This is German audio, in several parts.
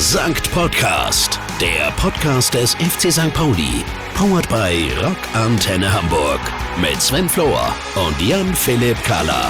Sankt Podcast, der Podcast des FC St. Pauli. Powered by Rock Antenne Hamburg. Mit Sven Flohr und Jan-Philipp Kahler.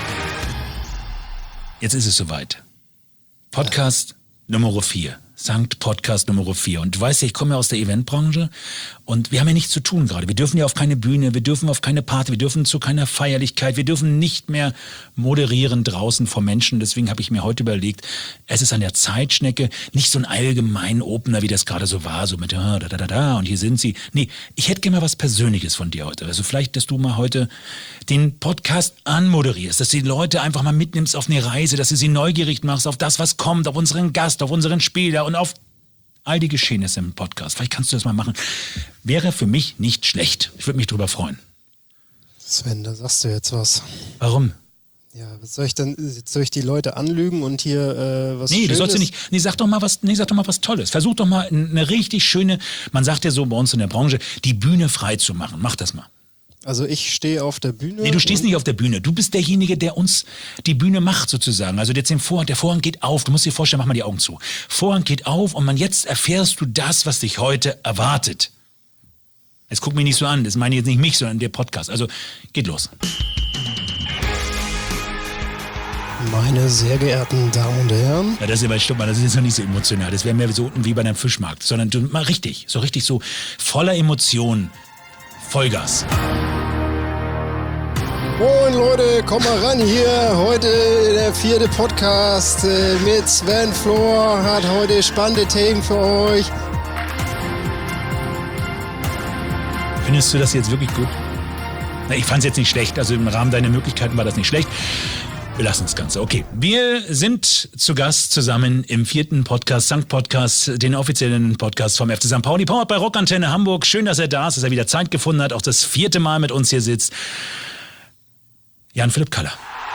Jetzt ist es soweit. Podcast Nummer 4. Sankt Podcast Nummer 4. Und du weißt ja, ich komme ja aus der Eventbranche und wir haben ja nichts zu tun gerade. Wir dürfen ja auf keine Bühne, wir dürfen auf keine Party, wir dürfen zu keiner Feierlichkeit, wir dürfen nicht mehr moderieren draußen vor Menschen. Deswegen habe ich mir heute überlegt, es ist an der Zeitschnecke nicht so ein allgemein Opener, wie das gerade so war, so mit und hier sind sie. Nee, ich hätte gerne mal was Persönliches von dir heute. Also vielleicht, dass du mal heute den Podcast anmoderierst, dass du die Leute einfach mal mitnimmst auf eine Reise, dass du sie neugierig machst auf das, was kommt, auf unseren Gast, auf unseren Spieler und auf all die Geschehnisse im Podcast. Vielleicht kannst du das mal machen. Wäre für mich nicht schlecht. Ich würde mich drüber freuen. Sven, da sagst du jetzt was. Warum? Ja, was soll ich denn? Soll ich die Leute anlügen und hier was Nee, Schönes? du sollst nicht. Nee, sag doch mal was Tolles. Versuch doch mal eine richtig schöne, man sagt ja so bei uns in der Branche, die Bühne frei zu machen. Mach das mal. Also ich stehe auf der Bühne. Nee, du stehst nicht auf der Bühne. Du bist derjenige, der uns die Bühne macht sozusagen. Also jetzt der Vorhang geht auf. Du musst dir vorstellen, mach mal die Augen zu. Vorhang geht auf und jetzt erfährst du das, was dich heute erwartet. Jetzt guck mich nicht so an. Das meine ich jetzt nicht mich, sondern der Podcast. Also geht los. Meine sehr geehrten Damen und Herren. Ja, das ist aber, stopp mal, das ist jetzt noch nicht so emotional. Das wäre mehr so unten wie bei einem Fischmarkt. Sondern du mal richtig so voller Emotionen. Vollgas. Moin Leute, komm mal ran hier. Heute der 4. Podcast mit Sven Flohr. Hat heute spannende Themen für euch. Findest du das jetzt wirklich gut? Na, ich fand es jetzt nicht schlecht. Also im Rahmen deiner Möglichkeiten war das nicht schlecht. Wir lassen das Ganze. Okay, wir sind zu Gast zusammen im 4. Podcast, Sankt Podcast, den offiziellen Podcast vom FC St. Pauli, powered bei Rock Antenne Hamburg. Schön, dass er da ist, dass er wieder Zeit gefunden hat, auch das 4. Mal mit uns hier sitzt. Jan-Philipp Kahler.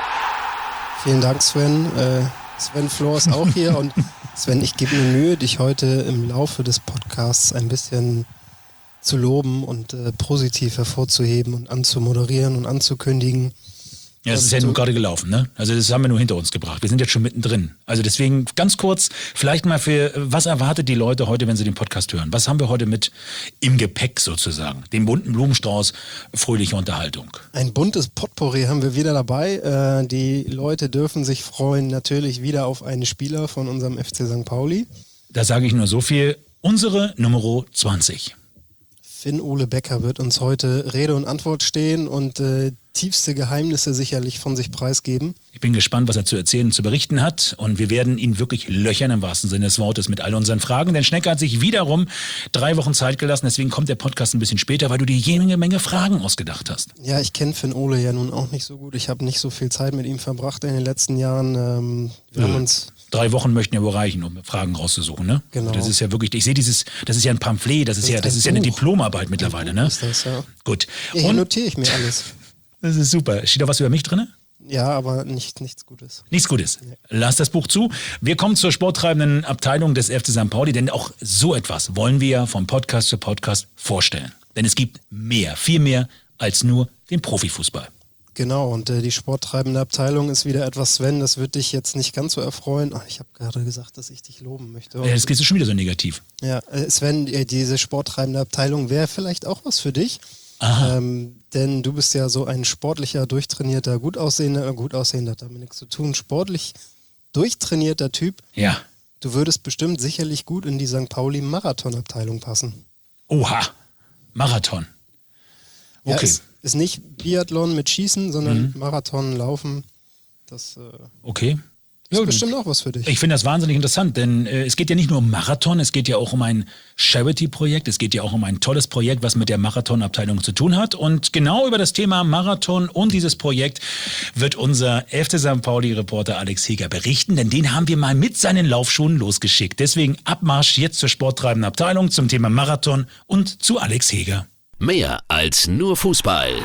Vielen Dank, Sven. Sven Flohr ist auch hier. Und Sven, ich gebe mir Mühe, dich heute im Laufe des Podcasts ein bisschen zu loben und positiv hervorzuheben und anzumoderieren und anzukündigen. Ja, das ist ja nur gerade gelaufen, ne? Also das haben wir nur hinter uns gebracht. Wir sind jetzt schon mittendrin. Also deswegen ganz kurz, vielleicht mal was erwartet die Leute heute, wenn sie den Podcast hören? Was haben wir heute mit im Gepäck sozusagen? Den bunten Blumenstrauß, fröhliche Unterhaltung. Ein buntes Potpourri haben wir wieder dabei. Die Leute dürfen sich freuen natürlich wieder auf einen Spieler von unserem FC St. Pauli. Da sage ich nur so viel. Unsere Nummer 20. Finn-Ole Becker wird uns heute Rede und Antwort stehen und tiefste Geheimnisse sicherlich von sich preisgeben. Ich bin gespannt, was er zu erzählen und zu berichten hat. Und wir werden ihn wirklich löchern im wahrsten Sinne des Wortes mit all unseren Fragen. Denn Schnecke hat sich wiederum 3 Wochen Zeit gelassen. Deswegen kommt der Podcast ein bisschen später, weil du dir jede Menge Fragen ausgedacht hast. Ja, ich kenne Finn-Ole ja nun auch nicht so gut. Ich habe nicht so viel Zeit mit ihm verbracht in den letzten Jahren. Wir haben uns 3 Wochen möchten ja wohl reichen, um Fragen rauszusuchen, ne? Genau. Das ist ja wirklich, ich sehe das ist ja ein Pamphlet, das ist ja eine Diplomarbeit mittlerweile, ne? Ist das, ja. Gut. Ja, hier Und notiere ich mir alles. das ist super. Steht da was über mich drin? Ja, aber nichts Gutes. Nichts Gutes. Nee. Lass das Buch zu. Wir kommen zur sporttreibenden Abteilung des FC St. Pauli, denn auch so etwas wollen wir ja vom Podcast zu Podcast vorstellen. Denn es gibt mehr, viel mehr als nur den Profifußball. Genau, und die sporttreibende Abteilung ist wieder etwas, Sven, das wird dich jetzt nicht ganz so erfreuen. Ach, ich habe gerade gesagt, dass ich dich loben möchte. Ja, das geht schon wieder so negativ. Ja, Sven, diese sporttreibende Abteilung wäre vielleicht auch was für dich. Denn du bist ja so ein sportlicher, durchtrainierter, gut aussehender, hat damit nichts zu tun, sportlich durchtrainierter Typ. Ja. Du würdest bestimmt sicherlich gut in die St. Pauli-Marathon-Abteilung passen. Oha, Marathon. Okay. Ja, ist nicht Biathlon mit Schießen, sondern Marathon, Laufen. Das okay. ist bestimmt auch was für dich. Ich finde das wahnsinnig interessant, denn es geht ja nicht nur um Marathon, es geht ja auch um ein Charity-Projekt, es geht ja auch um ein tolles Projekt, was mit der Marathon-Abteilung zu tun hat. Und genau über das Thema Marathon und dieses Projekt wird unser FC St. Pauli-Reporter Alex Heger berichten, denn den haben wir mal mit seinen Laufschuhen losgeschickt. Deswegen Abmarsch jetzt zur sporttreibenden Abteilung zum Thema Marathon und zu Alex Heger. Mehr als nur Fußball.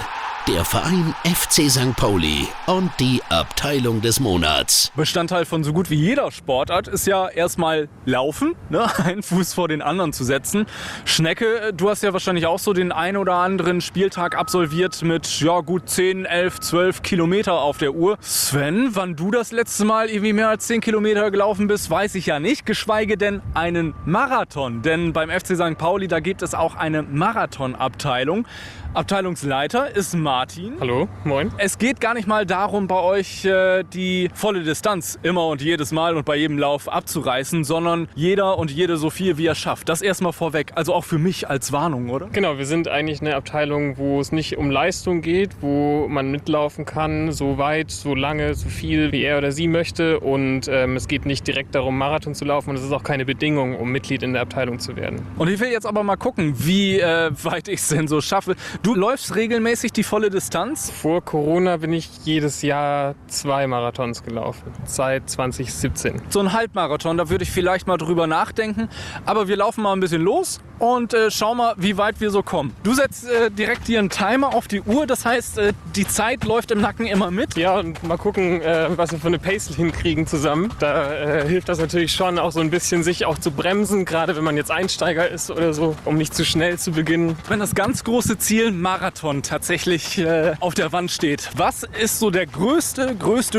der Verein FC St. Pauli und die Abteilung des Monats. Bestandteil von so gut wie jeder Sportart ist ja erstmal Laufen, ne? Einen Fuß vor den anderen zu setzen. Schnecke, du hast ja wahrscheinlich auch so den ein oder anderen Spieltag absolviert mit gut 10, 11, 12 Kilometer auf der Uhr. Sven, wann du das letzte Mal irgendwie mehr als 10 Kilometer gelaufen bist, weiß ich ja nicht, geschweige denn einen Marathon. Denn beim FC St. Pauli, da gibt es auch eine Marathonabteilung. Abteilungsleiter ist Martin. Hallo, moin. Es geht gar nicht mal darum, bei euch die volle Distanz immer und jedes Mal und bei jedem Lauf abzureißen, sondern jeder und jede so viel, wie er schafft. Das erstmal vorweg, also auch für mich als Warnung, oder? Genau, wir sind eigentlich eine Abteilung, wo es nicht um Leistung geht, wo man mitlaufen kann, so weit, so lange, so viel, wie er oder sie möchte. Und es geht nicht direkt darum, Marathon zu laufen und es ist auch keine Bedingung, um Mitglied in der Abteilung zu werden. Und ich will jetzt aber mal gucken, wie weit ich es denn so schaffe. Du läufst regelmäßig die volle Distanz? Vor Corona bin ich jedes Jahr 2 Marathons gelaufen, seit 2017. So ein Halbmarathon, da würde ich vielleicht mal drüber nachdenken. Aber wir laufen mal ein bisschen los und schauen mal, wie weit wir so kommen. Du setzt direkt hier einen Timer auf die Uhr, das heißt, die Zeit läuft im Nacken immer mit. Ja, und mal gucken, was wir für eine Pace hinkriegen zusammen. Da hilft das natürlich schon auch so ein bisschen, sich auch zu bremsen, gerade wenn man jetzt Einsteiger ist oder so, um nicht zu schnell zu beginnen. Wenn das ganz große Ziel Marathon tatsächlich auf der Wand steht, was ist so der größte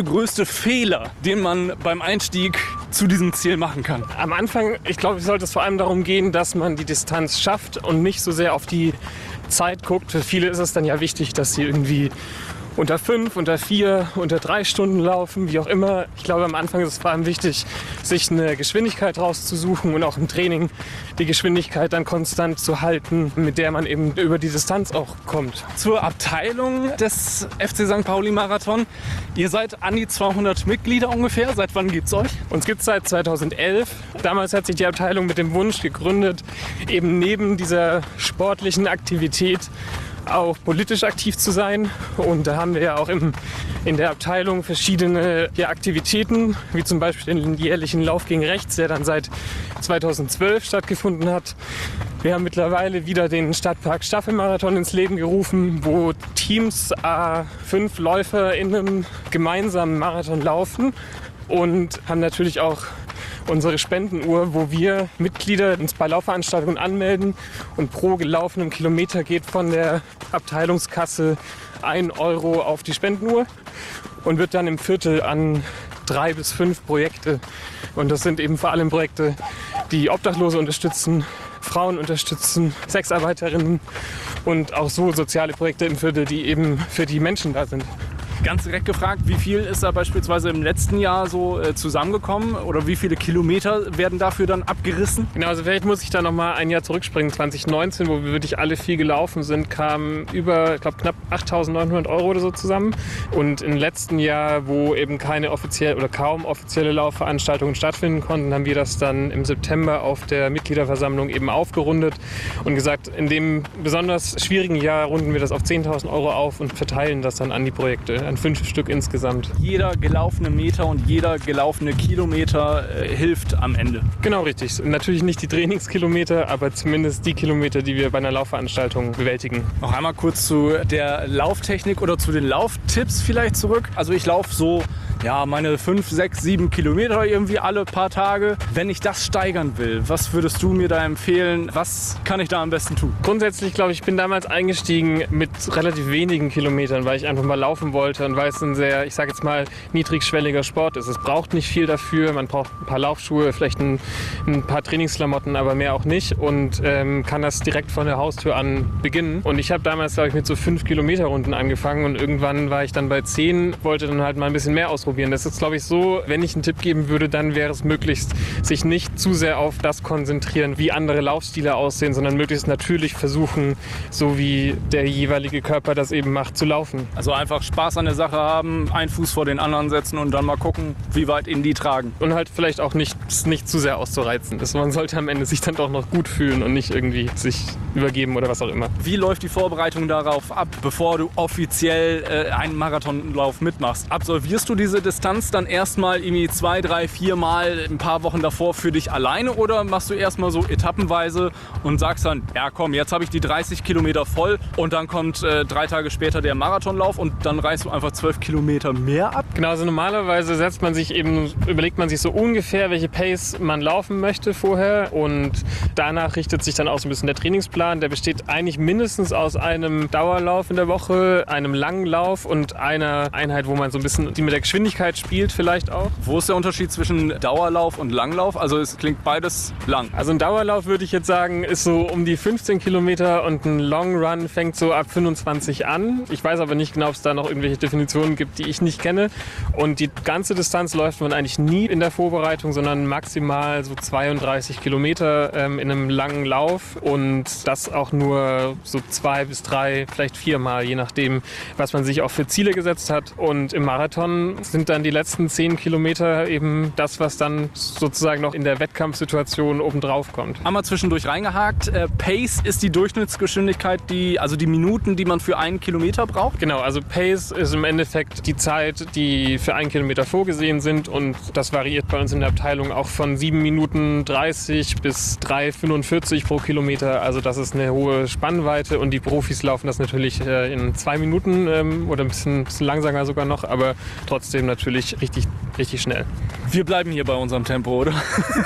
Fehler, den man beim Einstieg zu diesem Ziel machen kann? Am Anfang, ich glaube, sollte es vor allem darum gehen, dass man die Distanz schafft und nicht so sehr auf die Zeit guckt. Für viele ist es dann ja wichtig, dass sie irgendwie unter 5, unter 4, unter 3 Stunden laufen, wie auch immer. Ich glaube, am Anfang ist es vor allem wichtig, sich eine Geschwindigkeit rauszusuchen und auch im Training die Geschwindigkeit dann konstant zu halten, mit der man eben über die Distanz auch kommt. Zur Abteilung des FC St. Pauli Marathon. Ihr seid an die 200 Mitglieder ungefähr. Seit wann gibt's euch? Uns gibt es seit 2011. Damals hat sich die Abteilung mit dem Wunsch gegründet, eben neben dieser sportlichen Aktivität auch politisch aktiv zu sein. Und da haben wir ja auch in der Abteilung verschiedene Aktivitäten, wie zum Beispiel den jährlichen Lauf gegen Rechts, der dann seit 2012 stattgefunden hat. Wir haben mittlerweile wieder den Stadtpark Staffelmarathon ins Leben gerufen, wo Teams 5 Läufer in einem gemeinsamen Marathon laufen und haben natürlich auch unsere Spendenuhr, wo wir Mitglieder uns bei Laufveranstaltungen anmelden und pro gelaufenem Kilometer geht von der Abteilungskasse 1 € auf die Spendenuhr und wird dann im Viertel an 3 bis 5 Projekte. Und das sind eben vor allem Projekte, die Obdachlose unterstützen, Frauen unterstützen, Sexarbeiterinnen und auch so soziale Projekte im Viertel, die eben für die Menschen da sind. Ganz direkt gefragt, wie viel ist da beispielsweise im letzten Jahr so zusammengekommen oder wie viele Kilometer werden dafür dann abgerissen? Genau, also vielleicht muss ich da nochmal ein Jahr zurückspringen. 2019, wo wir wirklich alle viel gelaufen sind, kamen über, ich glaube, knapp 8.900 € oder so zusammen. Und im letzten Jahr, wo eben keine offizielle oder kaum offizielle Laufveranstaltungen stattfinden konnten, haben wir das dann im September auf der Mitgliederversammlung eben aufgerundet und gesagt, in dem besonders schwierigen Jahr runden wir das auf 10.000 € auf und verteilen das dann an die Projekte. An 5 Stück insgesamt. Jeder gelaufene Meter und jeder gelaufene Kilometer hilft am Ende. Genau, richtig. Natürlich nicht die Trainingskilometer, aber zumindest die Kilometer, die wir bei einer Laufveranstaltung bewältigen. Noch einmal kurz zu der Lauftechnik oder zu den Lauftipps vielleicht zurück. Also ich laufe so meine 5, 6, 7 Kilometer irgendwie alle paar Tage. Wenn ich das steigern will, was würdest du mir da empfehlen? Was kann ich da am besten tun? Grundsätzlich, glaube ich, bin damals eingestiegen mit relativ wenigen Kilometern, weil ich einfach mal laufen wollte und weil es ein sehr, ich sage jetzt mal, niedrigschwelliger Sport ist. Es braucht nicht viel dafür. Man braucht ein paar Laufschuhe, vielleicht ein paar Trainingsklamotten, aber mehr auch nicht und kann das direkt von der Haustür an beginnen. Und ich habe damals, glaube ich, mit so 5 Kilometer Runden angefangen und irgendwann war ich dann bei 10, wollte dann halt mal ein bisschen mehr ausprobieren. Das ist, glaube ich, so, wenn ich einen Tipp geben würde, dann wäre es möglichst, sich nicht zu sehr auf das konzentrieren, wie andere Laufstile aussehen, sondern möglichst natürlich versuchen, so wie der jeweilige Körper das eben macht, zu laufen. Also einfach Spaß an an der Sache haben, einen Fuß vor den anderen setzen und dann mal gucken, wie weit ihn die tragen. Und halt vielleicht auch nicht zu sehr auszureizen. Man sollte am Ende sich dann doch noch gut fühlen und nicht irgendwie sich übergeben oder was auch immer. Wie läuft die Vorbereitung darauf ab, bevor du offiziell einen Marathonlauf mitmachst? Absolvierst du diese Distanz dann erstmal irgendwie 2, 3, 4 Mal ein paar Wochen davor für dich alleine oder machst du erstmal so etappenweise und sagst dann, ja komm, jetzt habe ich die 30 Kilometer voll und dann kommt 3 Tage später der Marathonlauf und dann reißt du einfach 12 Kilometer mehr ab? Genau, also normalerweise überlegt man sich so ungefähr, welche Pace man laufen möchte vorher und danach richtet sich dann auch so ein bisschen der Trainingsplan. Der besteht eigentlich mindestens aus einem Dauerlauf in der Woche, einem langen Lauf und einer Einheit, wo man so ein bisschen die mit der Geschwindigkeit spielt vielleicht auch. Wo ist der Unterschied zwischen Dauerlauf und Langlauf? Also es klingt beides lang. Also ein Dauerlauf würde ich jetzt sagen, ist so um die 15 Kilometer und ein Long Run fängt so ab 25 an. Ich weiß aber nicht genau, ob es da noch irgendwelche Definitionen gibt, die ich nicht kenne. Und die ganze Distanz läuft man eigentlich nie in der Vorbereitung, sondern maximal so 32 Kilometer in einem langen Lauf und das auch nur so 2 bis 3, vielleicht 4 Mal, je nachdem, was man sich auch für Ziele gesetzt hat. Und im Marathon sind dann die letzten 10 Kilometer eben das, was dann sozusagen noch in der Wettkampfsituation obendrauf kommt. Einmal zwischendurch reingehakt. Pace ist die Durchschnittsgeschwindigkeit, also die Minuten, die man für 1 Kilometer braucht? Genau, also Pace ist im Endeffekt die Zeit, die für 1 Kilometer vorgesehen sind und das variiert bei uns in der Abteilung auch von 7 Minuten 30 bis 3,45 pro Kilometer. Also das ist eine hohe Spannweite und die Profis laufen das natürlich in 2 Minuten oder ein bisschen langsamer sogar noch, aber trotzdem natürlich richtig, richtig schnell. Wir bleiben hier bei unserem Tempo, oder?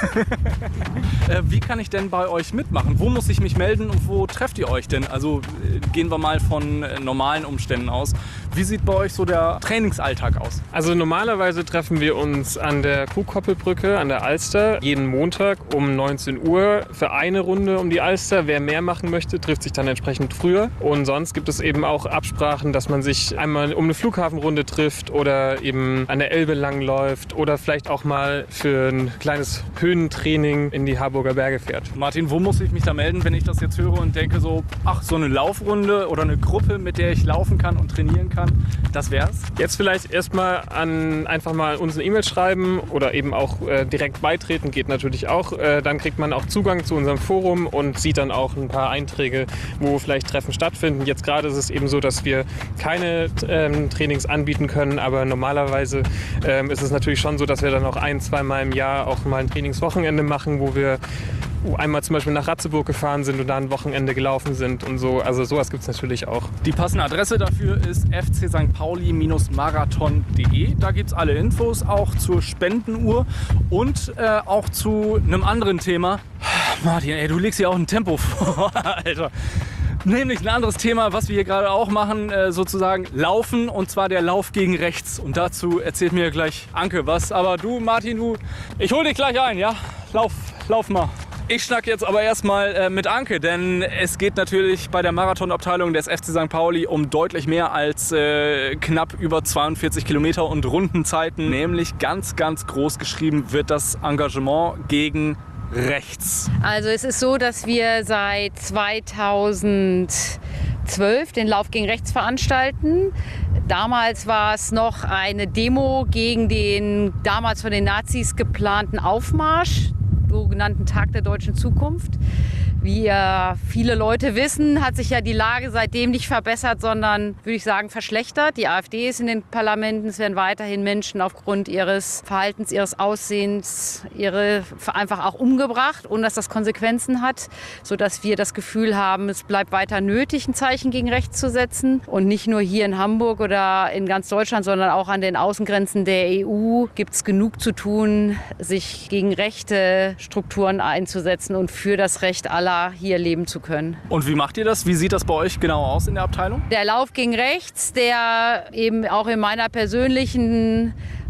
Wie kann ich denn bei euch mitmachen? Wo muss ich mich melden und wo trefft ihr euch denn? Also gehen wir mal von normalen Umständen aus. Wie sieht bei euch so der Trainingsalltag aus? Also normalerweise treffen wir uns an der Kuhkoppelbrücke an der Alster jeden Montag um 19 Uhr für eine Runde um die Alster. Wer mehr machen möchte, trifft sich dann entsprechend früher. Und sonst gibt es eben auch Absprachen, dass man sich einmal um eine Flughafenrunde trifft oder eben an der Elbe langläuft oder vielleicht auch mal für ein kleines Höhentraining in die Harburger Berge fährt. Martin, wo muss ich mich da melden, wenn ich das jetzt höre und denke so, ach, so eine Laufrunde oder eine Gruppe, mit der ich laufen kann und trainieren kann, das wär's? Jetzt vielleicht erstmal einfach mal uns eine E-Mail schreiben oder eben auch direkt beitreten, geht natürlich auch. Dann kriegt man auch Zugang zu unserem Forum und sieht dann auch ein paar Einträge, wo vielleicht Treffen stattfinden. Jetzt gerade ist es eben so, dass wir keine Trainings anbieten können, aber normalerweise ist es natürlich schon so, dass wir dann auch 1-2 Mal im Jahr auch mal ein Trainingswochenende machen, wo wir einmal zum Beispiel nach Ratzeburg gefahren sind und da ein Wochenende gelaufen sind und so. Also sowas gibt es natürlich auch. Die passende Adresse dafür ist fcstpauli-marathon.de. Da gibt es alle Infos, auch zur Spendenuhr und auch zu einem anderen Thema. Martin, ey, du legst hier auch ein Tempo vor, Alter. Nämlich ein anderes Thema, was wir hier gerade auch machen, sozusagen Laufen, und zwar der Lauf gegen rechts. Und dazu erzählt mir gleich Anke was. Aber du, Martin, ich hol dich gleich ein, ja? Lauf mal. Ich schnack jetzt aber erstmal mit Anke, denn es geht natürlich bei der Marathonabteilung des FC St. Pauli um deutlich mehr als knapp über 42 Kilometer und Rundenzeiten. Nämlich ganz, ganz groß geschrieben wird das Engagement gegen rechts. Also es ist so, dass wir seit 2012 den Lauf gegen rechts veranstalten. Damals war es noch eine Demo gegen den damals von den Nazis geplanten Aufmarsch, sogenannten Tag der deutschen Zukunft. Wie viele Leute wissen, hat sich ja die Lage seitdem nicht verbessert, sondern, würde ich sagen, verschlechtert. Die AfD ist in den Parlamenten, es werden weiterhin Menschen aufgrund ihres Verhaltens, ihres Aussehens, einfach auch umgebracht, ohne dass das Konsequenzen hat, sodass wir das Gefühl haben, es bleibt weiter nötig, ein Zeichen gegen rechts zu setzen. Und nicht nur hier in Hamburg oder in ganz Deutschland, sondern auch an den Außengrenzen der EU gibt es genug zu tun, sich gegen rechte Strukturen einzusetzen und für das Recht aller hier leben zu können. Und wie macht ihr das? Wie sieht das bei euch genau aus in der Abteilung? Der Lauf gegen rechts, der eben auch in meiner persönlichen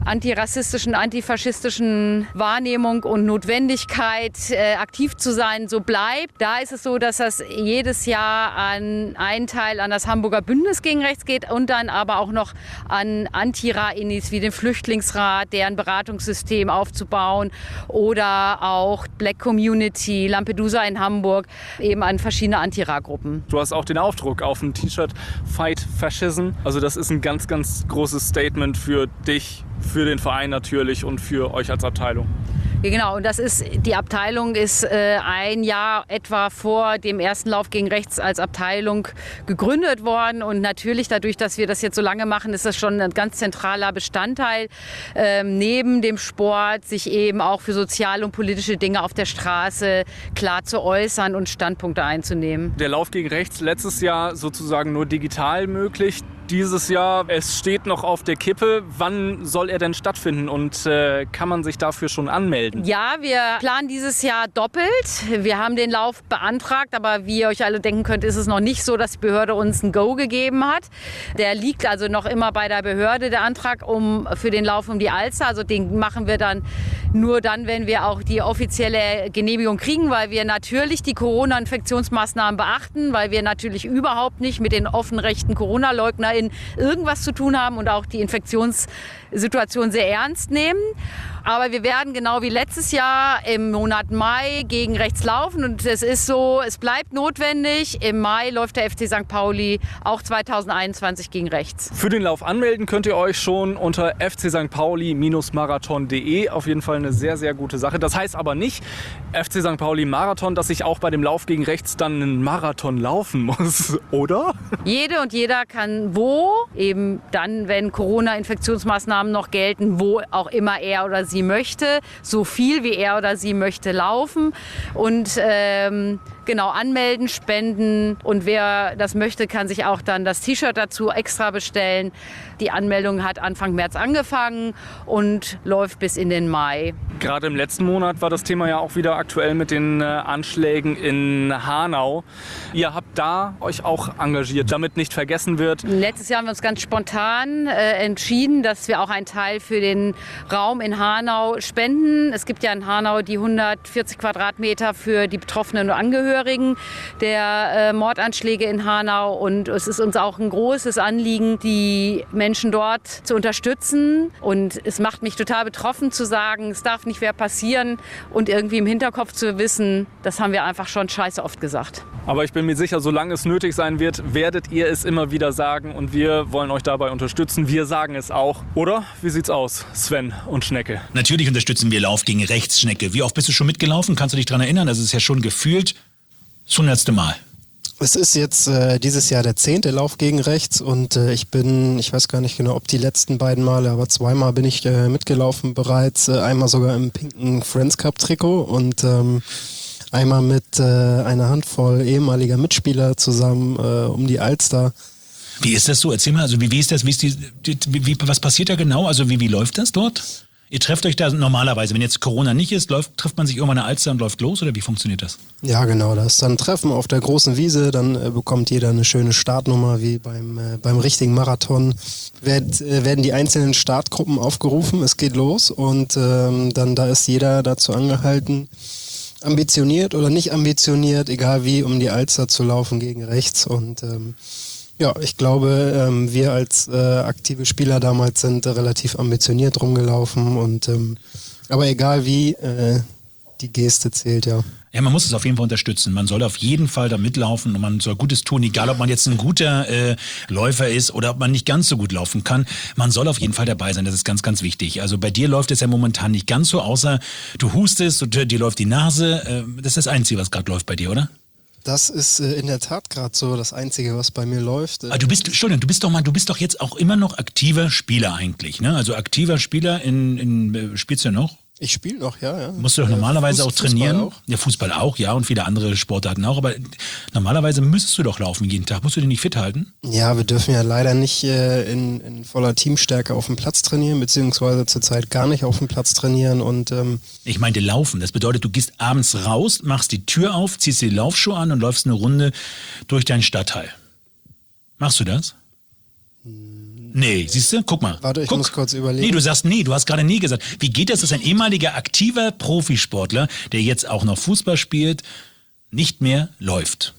antirassistischen, antifaschistischen Wahrnehmung und Notwendigkeit, aktiv zu sein, so bleibt. Da ist es so, dass das jedes Jahr an einen Teil an das Hamburger Bündnis gegen Rechts geht und dann aber auch noch an Antira-Innis wie den Flüchtlingsrat, deren Beratungssystem aufzubauen oder auch Black Community, Lampedusa in Hamburg, eben an verschiedene Antira-Gruppen. Du hast auch den Aufdruck auf dem T-Shirt Fight Fascism. Also das ist ein ganz, ganz großes Statement für dich, für den Verein natürlich und für euch als Abteilung. Ja, genau, und die Abteilung ist ein Jahr etwa vor dem ersten Lauf gegen Rechts als Abteilung gegründet worden. Und natürlich dadurch, dass wir das jetzt so lange machen, ist das schon ein ganz zentraler Bestandteil neben dem Sport, sich eben auch für soziale und politische Dinge auf der Straße klar zu äußern und Standpunkte einzunehmen. Der Lauf gegen Rechts letztes Jahr sozusagen nur digital möglich. Dieses Jahr, es steht noch auf der Kippe. Wann soll er denn stattfinden und kann man sich dafür schon anmelden? Ja, wir planen dieses Jahr doppelt. Wir haben den Lauf beantragt, aber wie ihr euch alle denken könnt, ist es noch nicht so, dass die Behörde uns ein Go gegeben hat. Der liegt also noch immer bei der Behörde, der Antrag für den Lauf um die Alster. Also den machen wir dann nur dann, wenn wir auch die offizielle Genehmigung kriegen, weil wir natürlich die Corona-Infektionsmaßnahmen beachten, weil wir natürlich überhaupt nicht mit den offenrechten Corona-LeugnerInnen irgendwas zu tun haben und auch die Infektionssituation sehr ernst nehmen. Aber wir werden genau wie letztes Jahr im Monat Mai gegen Rechts laufen und es ist so, es bleibt notwendig. Im Mai läuft der FC St. Pauli auch 2021 gegen Rechts. Für den Lauf anmelden könnt ihr euch schon unter fcstpauli-marathon.de. Auf jeden Fall eine sehr, sehr gute Sache. Das heißt aber nicht, FC St. Pauli Marathon, dass ich auch bei dem Lauf gegen Rechts dann einen Marathon laufen muss, oder? Jede und jeder kann eben dann, wenn Corona-Infektionsmaßnahmen noch gelten, wo auch immer er oder sie möchte, so viel wie er oder sie möchte laufen und genau anmelden, spenden und wer das möchte, kann sich auch dann das T-Shirt dazu extra bestellen. Die Anmeldung hat Anfang März angefangen und läuft bis in den Mai. Gerade im letzten Monat war das Thema ja auch wieder aktuell mit den Anschlägen in Hanau. Ihr habt da euch auch engagiert, damit nicht vergessen wird. Letztes Jahr haben wir uns ganz spontan entschieden, dass wir auch einen Teil für den Raum in Hanau spenden. Es gibt ja in Hanau die 140 Quadratmeter für die Betroffenen und Angehörigen der Mordanschläge in Hanau. Und es ist uns auch ein großes Anliegen, die Menschen dort zu unterstützen. Und es macht mich total betroffen zu sagen, es darf nicht mehr passieren und irgendwie im Hinterkopf zu wissen, das haben wir einfach schon scheiße oft gesagt. Aber ich bin mir sicher, solange es nötig sein wird, werdet ihr es immer wieder sagen und wir wollen euch dabei unterstützen. Wir sagen es auch. Oder? Wie sieht's aus, Sven und Schnecke? Natürlich unterstützen wir Lauf gegen Rechts, Schnecke. Wie oft bist du schon mitgelaufen? Kannst du dich daran erinnern? Das ist ja schon gefühlt das 100. Mal. Es ist jetzt dieses Jahr der 10. Lauf gegen Rechts und ich weiß gar nicht genau, ob die letzten beiden Male, aber zweimal bin ich mitgelaufen bereits. Einmal sogar im pinken Friends Cup Trikot und einmal mit einer Handvoll ehemaliger Mitspieler zusammen um die Alster. Wie ist das so? Erzähl mal, also wie ist das? Was passiert da genau? Also wie läuft das dort? Ihr trefft euch da normalerweise, wenn jetzt Corona nicht ist, trifft man sich irgendwann an der Alster und läuft los oder wie funktioniert das? Ja, genau, da ist dann ein Treffen auf der großen Wiese, dann bekommt jeder eine schöne Startnummer wie beim richtigen Marathon. Werden die einzelnen Startgruppen aufgerufen, es geht los und dann da ist jeder dazu angehalten, ambitioniert oder nicht ambitioniert, egal wie, um die Alster zu laufen gegen Rechts und ja, ich glaube, wir als aktive Spieler damals sind relativ ambitioniert rumgelaufen und aber egal wie, die Geste zählt, ja. Ja, man muss es auf jeden Fall unterstützen. Man soll auf jeden Fall da mitlaufen und man soll Gutes tun, egal ob man jetzt ein guter Läufer ist oder ob man nicht ganz so gut laufen kann. Man soll auf jeden Fall dabei sein, das ist ganz, ganz wichtig. Also bei dir läuft es ja momentan nicht ganz so, außer du hustest und dir läuft die Nase. Das ist das Einzige, was gerade läuft bei dir, oder? Das ist in der Tat gerade so das Einzige, was bei mir läuft. Aber du bist doch jetzt auch immer noch aktiver Spieler eigentlich, ne? Also aktiver Spieler spielst du ja noch? Ich spiele noch, ja. Musst du doch normalerweise auch trainieren? Fußball auch. Ja, Fußball auch, ja, und viele andere Sportarten auch. Aber normalerweise müsstest du doch laufen jeden Tag. Musst du dich nicht fit halten? Ja, wir dürfen ja leider nicht in voller Teamstärke auf dem Platz trainieren, beziehungsweise zurzeit gar nicht auf dem Platz trainieren. Und ich meinte laufen. Das bedeutet, du gehst abends raus, machst die Tür auf, ziehst die Laufschuhe an und läufst eine Runde durch deinen Stadtteil. Machst du das? Nee, siehst du? Guck mal. Warte, ich muss kurz überlegen. Nee, du sagst nee, du hast gerade nie gesagt. Wie geht das, dass ein ehemaliger aktiver Profisportler, der jetzt auch noch Fußball spielt, nicht mehr läuft?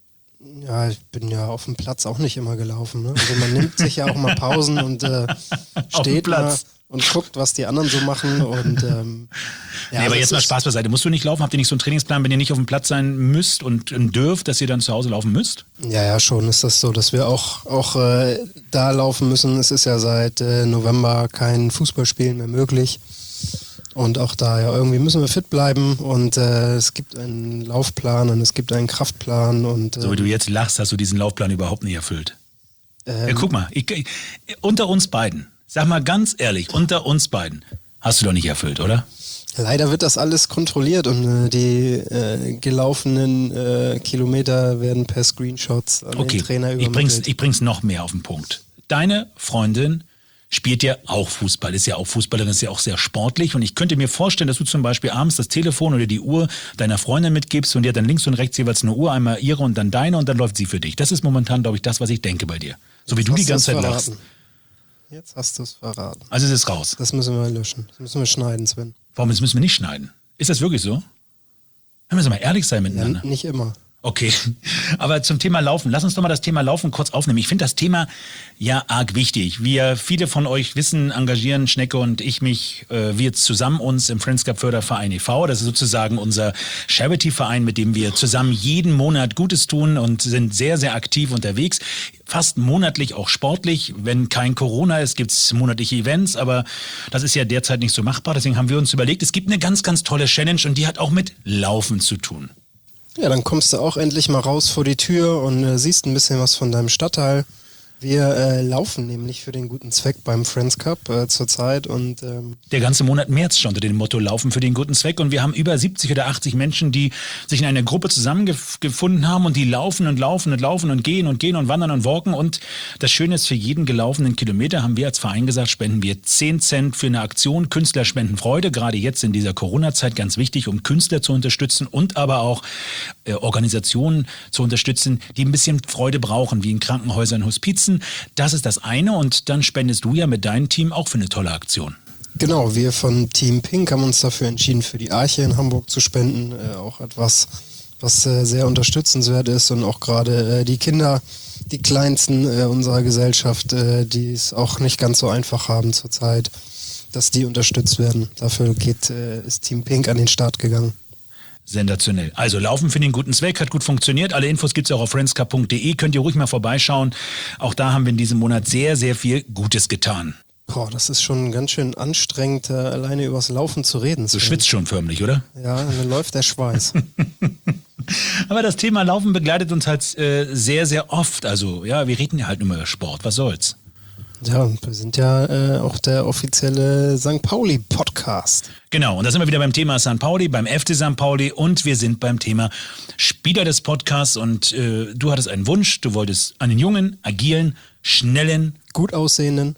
Ja, ich bin ja auf dem Platz auch nicht immer gelaufen. Ne? Also man nimmt sich ja auch mal Pausen und steht mal und guckt, was die anderen so machen. Und, nee, aber jetzt mal Spaß beiseite. Musst du nicht laufen? Habt ihr nicht so einen Trainingsplan, wenn ihr nicht auf dem Platz sein müsst und dürft, dass ihr dann zu Hause laufen müsst? Ja, schon ist das so, dass wir auch da laufen müssen. Es ist ja seit November kein Fußballspielen mehr möglich. Und auch da, ja, irgendwie müssen wir fit bleiben und es gibt einen Laufplan und es gibt einen Kraftplan. Und so wie du jetzt lachst, hast du diesen Laufplan überhaupt nicht erfüllt. Guck mal, unter uns beiden, sag mal ganz ehrlich, unter uns beiden, hast du doch nicht erfüllt, oder? Leider wird das alles kontrolliert und die gelaufenen Kilometer werden per Screenshots an den Trainer übermittelt. Ich bring's noch mehr auf den Punkt. Deine Freundin spielt ja auch Fußball, ist ja auch Fußballerin, ist ja auch sehr sportlich und ich könnte mir vorstellen, dass du zum Beispiel abends das Telefon oder die Uhr deiner Freundin mitgibst und die hat dann links und rechts jeweils eine Uhr, einmal ihre und dann deine und dann läuft sie für dich. Das ist momentan, glaube ich, das, was ich denke bei dir. So wie du die ganze Zeit lachst. Jetzt hast du es verraten. Also es ist raus. Das müssen wir löschen. Das müssen wir schneiden, Sven. Warum, das müssen wir nicht schneiden? Ist das wirklich so? Wir müssen mal ehrlich sein miteinander. Ja, nicht immer. Okay, aber zum Thema Laufen. Lass uns doch mal das Thema Laufen kurz aufnehmen. Ich finde das Thema ja arg wichtig. Viele von euch wissen, engagieren Schnecke und ich mich, wir zusammen uns im Friends Cup Förderverein e.V. Das ist sozusagen unser Charity-Verein, mit dem wir zusammen jeden Monat Gutes tun und sind sehr, sehr aktiv unterwegs. Fast monatlich auch sportlich. Wenn kein Corona ist, gibt es monatliche Events, aber das ist ja derzeit nicht so machbar. Deswegen haben wir uns überlegt, es gibt eine ganz, ganz tolle Challenge und die hat auch mit Laufen zu tun. Ja, dann kommst du auch endlich mal raus vor die Tür und siehst ein bisschen was von deinem Stadtteil. Wir laufen nämlich für den guten Zweck beim Friends Cup zurzeit. Und der ganze Monat März schon unter dem Motto Laufen für den guten Zweck. Und wir haben über 70 oder 80 Menschen, die sich in einer Gruppe zusammengefunden haben und die laufen und laufen und laufen und gehen und wandern und walken. Und das Schöne ist, für jeden gelaufenen Kilometer haben wir als Verein gesagt, spenden wir 10 Cent für eine Aktion. Künstler spenden Freude, gerade jetzt in dieser Corona-Zeit ganz wichtig, um Künstler zu unterstützen und aber auch Organisationen zu unterstützen, die ein bisschen Freude brauchen, wie in Krankenhäusern, Hospizen. Das ist das eine und dann spendest du ja mit deinem Team auch für eine tolle Aktion. Genau, wir von Team Pink haben uns dafür entschieden, für die Arche in Hamburg zu spenden. Auch etwas, was sehr unterstützenswert ist und auch gerade die Kinder, die Kleinsten unserer Gesellschaft, die es auch nicht ganz so einfach haben zurzeit, dass die unterstützt werden. Dafür ist Team Pink an den Start gegangen. Sensationell. Also Laufen für den guten Zweck hat gut funktioniert. Alle Infos gibt es auch auf friendscup.de. Könnt ihr ruhig mal vorbeischauen. Auch da haben wir in diesem Monat sehr, sehr viel Gutes getan. Boah, das ist schon ganz schön anstrengend, alleine übers Laufen zu reden. Du schwitzt schon förmlich, oder? Ja, dann läuft der Schweiß. Aber das Thema Laufen begleitet uns halt sehr, sehr oft. Also ja, wir reden ja halt nur über Sport. Was soll's? Ja, wir sind ja auch der offizielle St. Pauli-Podcast. Genau, und da sind wir wieder beim Thema St. Pauli, beim FC St. Pauli und wir sind beim Thema Spieler des Podcasts und du hattest einen Wunsch, du wolltest einen jungen, agilen, schnellen, gut aussehenden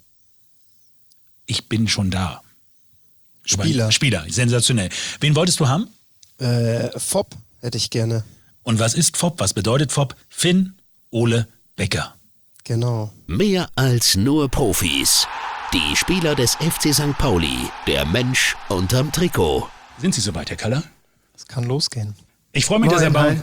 ich bin schon da. Spieler, sensationell. Wen wolltest du haben? Fopp hätte ich gerne. Und was ist Fopp? Was bedeutet Fopp? Finn Ole Becker. Genau. Mehr als nur Profis. Die Spieler des FC St. Pauli. Der Mensch unterm Trikot. Sind Sie soweit, Herr Kaller? Es kann losgehen. Ich freue mich, dass er bei...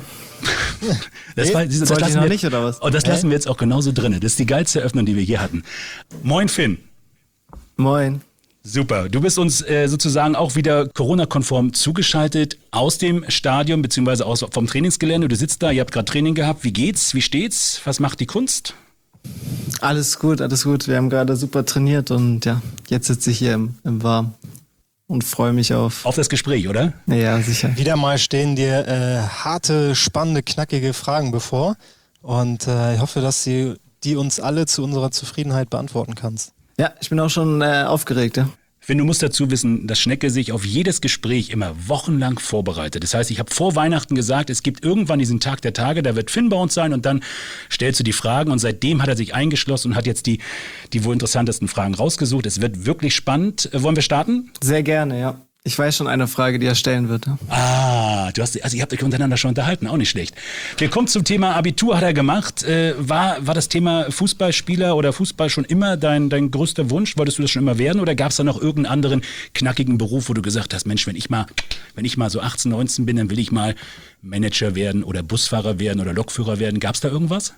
Das lassen wir nicht, oder was? Und das lassen wir jetzt auch genauso drin. Das ist die geilste Eröffnung, die wir je hatten. Moin, Finn. Moin. Super. Du bist uns sozusagen auch wieder Corona-konform zugeschaltet aus dem Stadion beziehungsweise vom Trainingsgelände. Du sitzt da, ihr habt gerade Training gehabt. Wie geht's? Wie steht's? Was macht die Kunst? Alles gut, alles gut. Wir haben gerade super trainiert und ja, jetzt sitze ich hier im Warm und freue mich auf das Gespräch, oder? Ja, sicher. Wieder mal stehen dir harte, spannende, knackige Fragen bevor und ich hoffe, dass du die uns alle zu unserer Zufriedenheit beantworten kannst. Ja, ich bin auch schon aufgeregt, ja. Finn, du musst dazu wissen, dass Schnecke sich auf jedes Gespräch immer wochenlang vorbereitet. Das heißt, ich habe vor Weihnachten gesagt, es gibt irgendwann diesen Tag der Tage, da wird Finn bei uns sein und dann stellst du die Fragen und seitdem hat er sich eingeschlossen und hat jetzt die wohl interessantesten Fragen rausgesucht. Es wird wirklich spannend. Wollen wir starten? Sehr gerne, ja. Ich weiß schon eine Frage, die er stellen wird. Ja. also ihr habt euch untereinander schon unterhalten, auch nicht schlecht. Wir kommen zum Thema Abitur, hat er gemacht. War das Thema Fußballspieler oder Fußball schon immer dein größter Wunsch? Wolltest du das schon immer werden oder gab es da noch irgendeinen anderen knackigen Beruf, wo du gesagt hast, Mensch, wenn ich mal so 18, 19 bin, dann will ich mal Manager werden oder Busfahrer werden oder Lokführer werden. Gab es da irgendwas?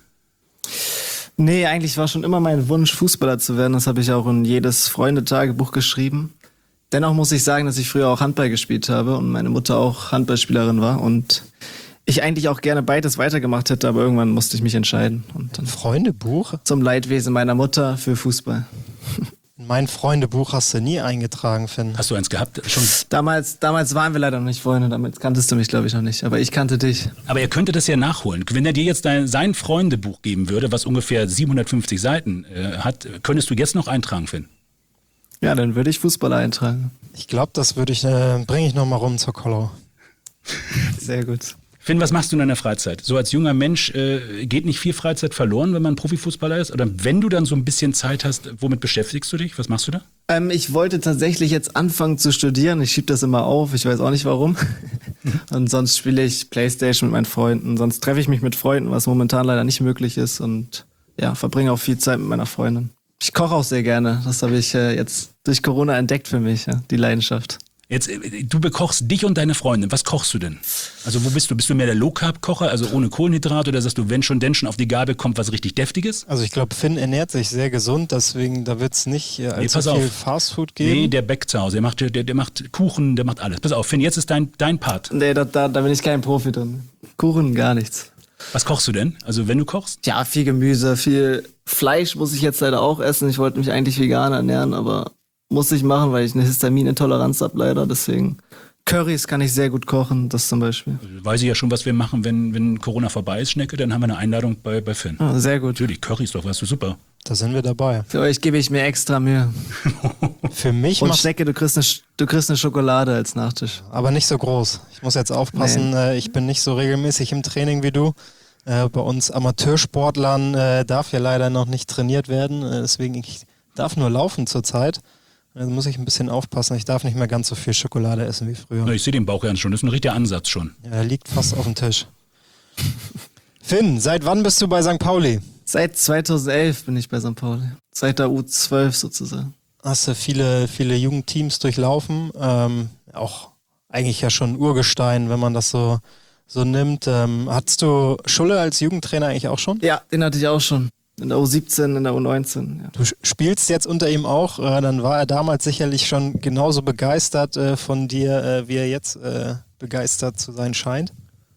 Nee, eigentlich war schon immer mein Wunsch, Fußballer zu werden. Das habe ich auch in jedes Freundetagebuch geschrieben. Dennoch muss ich sagen, dass ich früher auch Handball gespielt habe und meine Mutter auch Handballspielerin war und ich eigentlich auch gerne beides weitergemacht hätte, aber irgendwann musste ich mich entscheiden. Und dann Freundebuch? zum Leidwesen meiner Mutter für Fußball. In mein Freundebuch hast du nie eingetragen, Finn. Hast du eins gehabt? Schon? Damals waren wir leider noch nicht Freunde, damit kanntest du mich, glaube ich, noch nicht. Aber ich kannte dich. Aber er könnte das ja nachholen. Wenn er dir jetzt sein Freundebuch geben würde, was ungefähr 750 Seiten hat, könntest du jetzt noch eintragen, Finn? Ja, dann würde ich Fußballer eintragen. Ich glaube, das bringe ich noch mal rum zur Kollau. Sehr gut. Finn, was machst du in deiner Freizeit? So als junger Mensch geht nicht viel Freizeit verloren, wenn man Profifußballer ist? Oder wenn du dann so ein bisschen Zeit hast, womit beschäftigst du dich? Was machst du da? Ich wollte tatsächlich jetzt anfangen zu studieren. Ich schiebe das immer auf. Ich weiß auch nicht warum. Und sonst spiele ich Playstation mit meinen Freunden. Sonst treffe ich mich mit Freunden, was momentan leider nicht möglich ist. Und ja, verbringe auch viel Zeit mit meiner Freundin. Ich koche auch sehr gerne. Das habe ich jetzt durch Corona entdeckt für mich, ja, die Leidenschaft. Jetzt, du bekochst dich und deine Freundin. Was kochst du denn? Also wo bist du? Bist du mehr der Low-Carb-Kocher, also ohne Kohlenhydrate? Oder sagst du, wenn schon, denn schon auf die Gabel kommt was richtig Deftiges? Also ich glaube, Finn ernährt sich sehr gesund, deswegen da wird es nicht allzu viel Fastfood geben. Nee, der backt zu Hause. Der macht Kuchen, der macht alles. Pass auf, Finn, jetzt ist dein Part. Nee, da bin ich kein Profi drin. Kuchen, gar nichts. Was kochst du denn? Also wenn du kochst? Ja, viel Gemüse, viel Fleisch muss ich jetzt leider auch essen. Ich wollte mich eigentlich vegan ernähren, aber muss ich machen, weil ich eine Histaminintoleranz habe leider. Deswegen Currys kann ich sehr gut kochen, das zum Beispiel. Also, weiß ich ja schon, was wir machen, wenn Corona vorbei ist, Schnecke. Dann haben wir eine Einladung bei Finn. Ah, sehr gut. Natürlich, Currys doch, weißt du, super. Da sind wir dabei. Für euch gebe ich mir extra Mühe. Für mich Und Schnecke, du kriegst eine Schokolade als Nachtisch. aber nicht so groß. Ich muss jetzt aufpassen, ich bin nicht so regelmäßig im Training wie du. Bei uns Amateursportlern darf ja leider noch nicht trainiert werden. Deswegen, ich darf nur laufen zurzeit. Also muss ich ein bisschen aufpassen. Ich darf nicht mehr ganz so viel Schokolade essen wie früher. Na, ich sehe den Bauch ja schon, das ist ein richtiger Ansatz schon. Ja, der liegt fast auf dem Tisch. Finn, seit wann bist du bei St. Pauli? Seit 2011 bin ich bei St. Pauli. Seit der U12 sozusagen. Hast du viele Jugendteams durchlaufen. Auch eigentlich ja schon Urgestein, wenn man das so nimmt. Hattest du Schulle als Jugendtrainer eigentlich auch schon? Ja, den hatte ich auch schon. In der U17, in der U19. Ja. Du spielst jetzt unter ihm auch. Dann war er damals sicherlich schon genauso begeistert von dir, wie er jetzt begeistert zu sein scheint.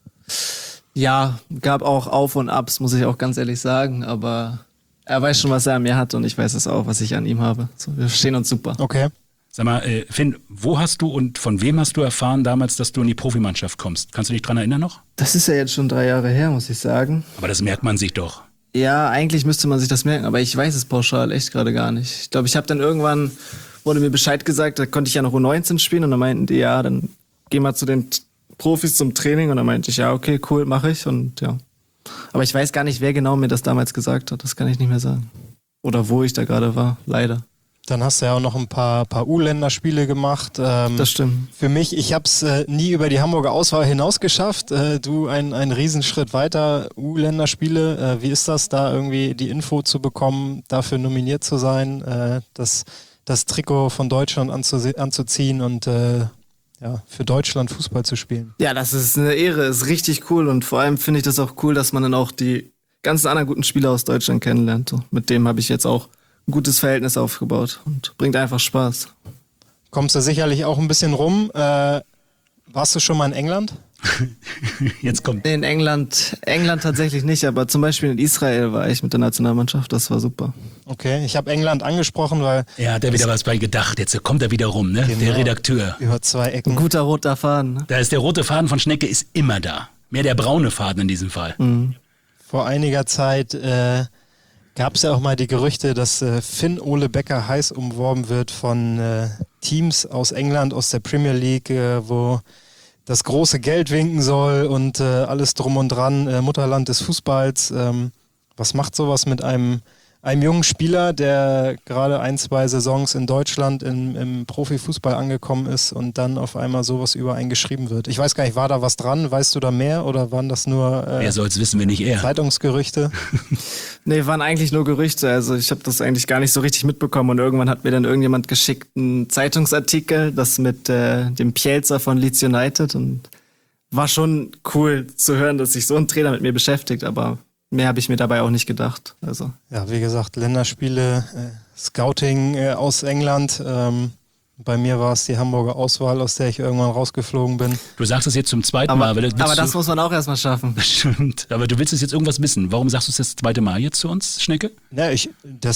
Ja, gab auch Auf und Abs, muss ich auch ganz ehrlich sagen. Aber er weiß schon, was er an mir hat und ich weiß es auch, was ich an ihm habe. So, wir verstehen uns super. Okay. Sag mal, Finn, wo hast du und von wem hast du erfahren damals, dass du in die Profimannschaft kommst? Kannst du dich dran erinnern noch? Das ist ja jetzt schon 3 Jahre her, muss ich sagen. Aber das merkt man sich doch. Ja, eigentlich müsste man sich das merken, aber ich weiß es pauschal echt gerade gar nicht. Ich glaube, ich habe dann irgendwann, wurde mir Bescheid gesagt, da konnte ich ja noch U19 spielen und dann meinten die, ja, dann geh mal zu den Profis zum Training und dann meinte ich, ja, okay, cool, mache ich und ja. Aber ich weiß gar nicht, wer genau mir das damals gesagt hat, das kann ich nicht mehr sagen. Oder wo ich da gerade war, leider. Dann hast du ja auch noch ein paar U-Länderspiele gemacht. Das stimmt. Für mich, ich habe es nie über die Hamburger Auswahl hinaus geschafft. Du ein Riesenschritt weiter, U-Länderspiele. Wie ist das, da irgendwie die Info zu bekommen, dafür nominiert zu sein, das Trikot von Deutschland anzuziehen und für Deutschland Fußball zu spielen? Ja, das ist eine Ehre, ist richtig cool und vor allem finde ich das auch cool, dass man dann auch die ganzen anderen guten Spieler aus Deutschland kennenlernt. So, mit dem habe ich jetzt auch ein gutes Verhältnis aufgebaut und bringt einfach Spaß. Kommst du sicherlich auch ein bisschen rum. Warst du schon mal in England? Jetzt kommt. Nee, in England tatsächlich nicht, aber zum Beispiel in Israel war ich mit der Nationalmannschaft, das war super. Okay, ich habe England angesprochen, weil... Ja, hat er wieder was bei gedacht, jetzt kommt er wieder rum, ne? Genau. Der Redakteur. Über 2 Ecken. Ein guter roter Faden. Ne? Da ist der rote Faden von Schnecke ist immer da. Mehr der braune Faden in diesem Fall. Mhm. Vor einiger Zeit gab es ja auch mal die Gerüchte, dass Finn Ole Becker heiß umworben wird von Teams aus England, aus der Premier League, wo das große Geld winken soll und alles drum und dran, Mutterland des Fußballs. Was macht sowas mit einem einem jungen Spieler, der gerade 1-2 Saisons in Deutschland im Profifußball angekommen ist und dann auf einmal sowas über einen geschrieben wird. Ich weiß gar nicht, war da was dran? Weißt du da mehr oder waren das nur Wer soll's wissen, wenn nicht er? Zeitungsgerüchte? Nee, waren eigentlich nur Gerüchte. Also ich habe das eigentlich gar nicht so richtig mitbekommen. Und irgendwann hat mir dann irgendjemand geschickt einen Zeitungsartikel, das mit dem Pielzer von Leeds United. Und war schon cool zu hören, dass sich so ein Trainer mit mir beschäftigt, aber mehr habe ich mir dabei auch nicht gedacht. Also. Ja, wie gesagt, Länderspiele, Scouting aus England. Bei mir war es die Hamburger Auswahl, aus der ich irgendwann rausgeflogen bin. Du sagst es jetzt zum zweiten Mal. Aber das muss man auch erstmal schaffen. Stimmt. Aber du willst jetzt irgendwas wissen. Warum sagst du es das zweite Mal jetzt zu uns, Schnecke? Ja, ich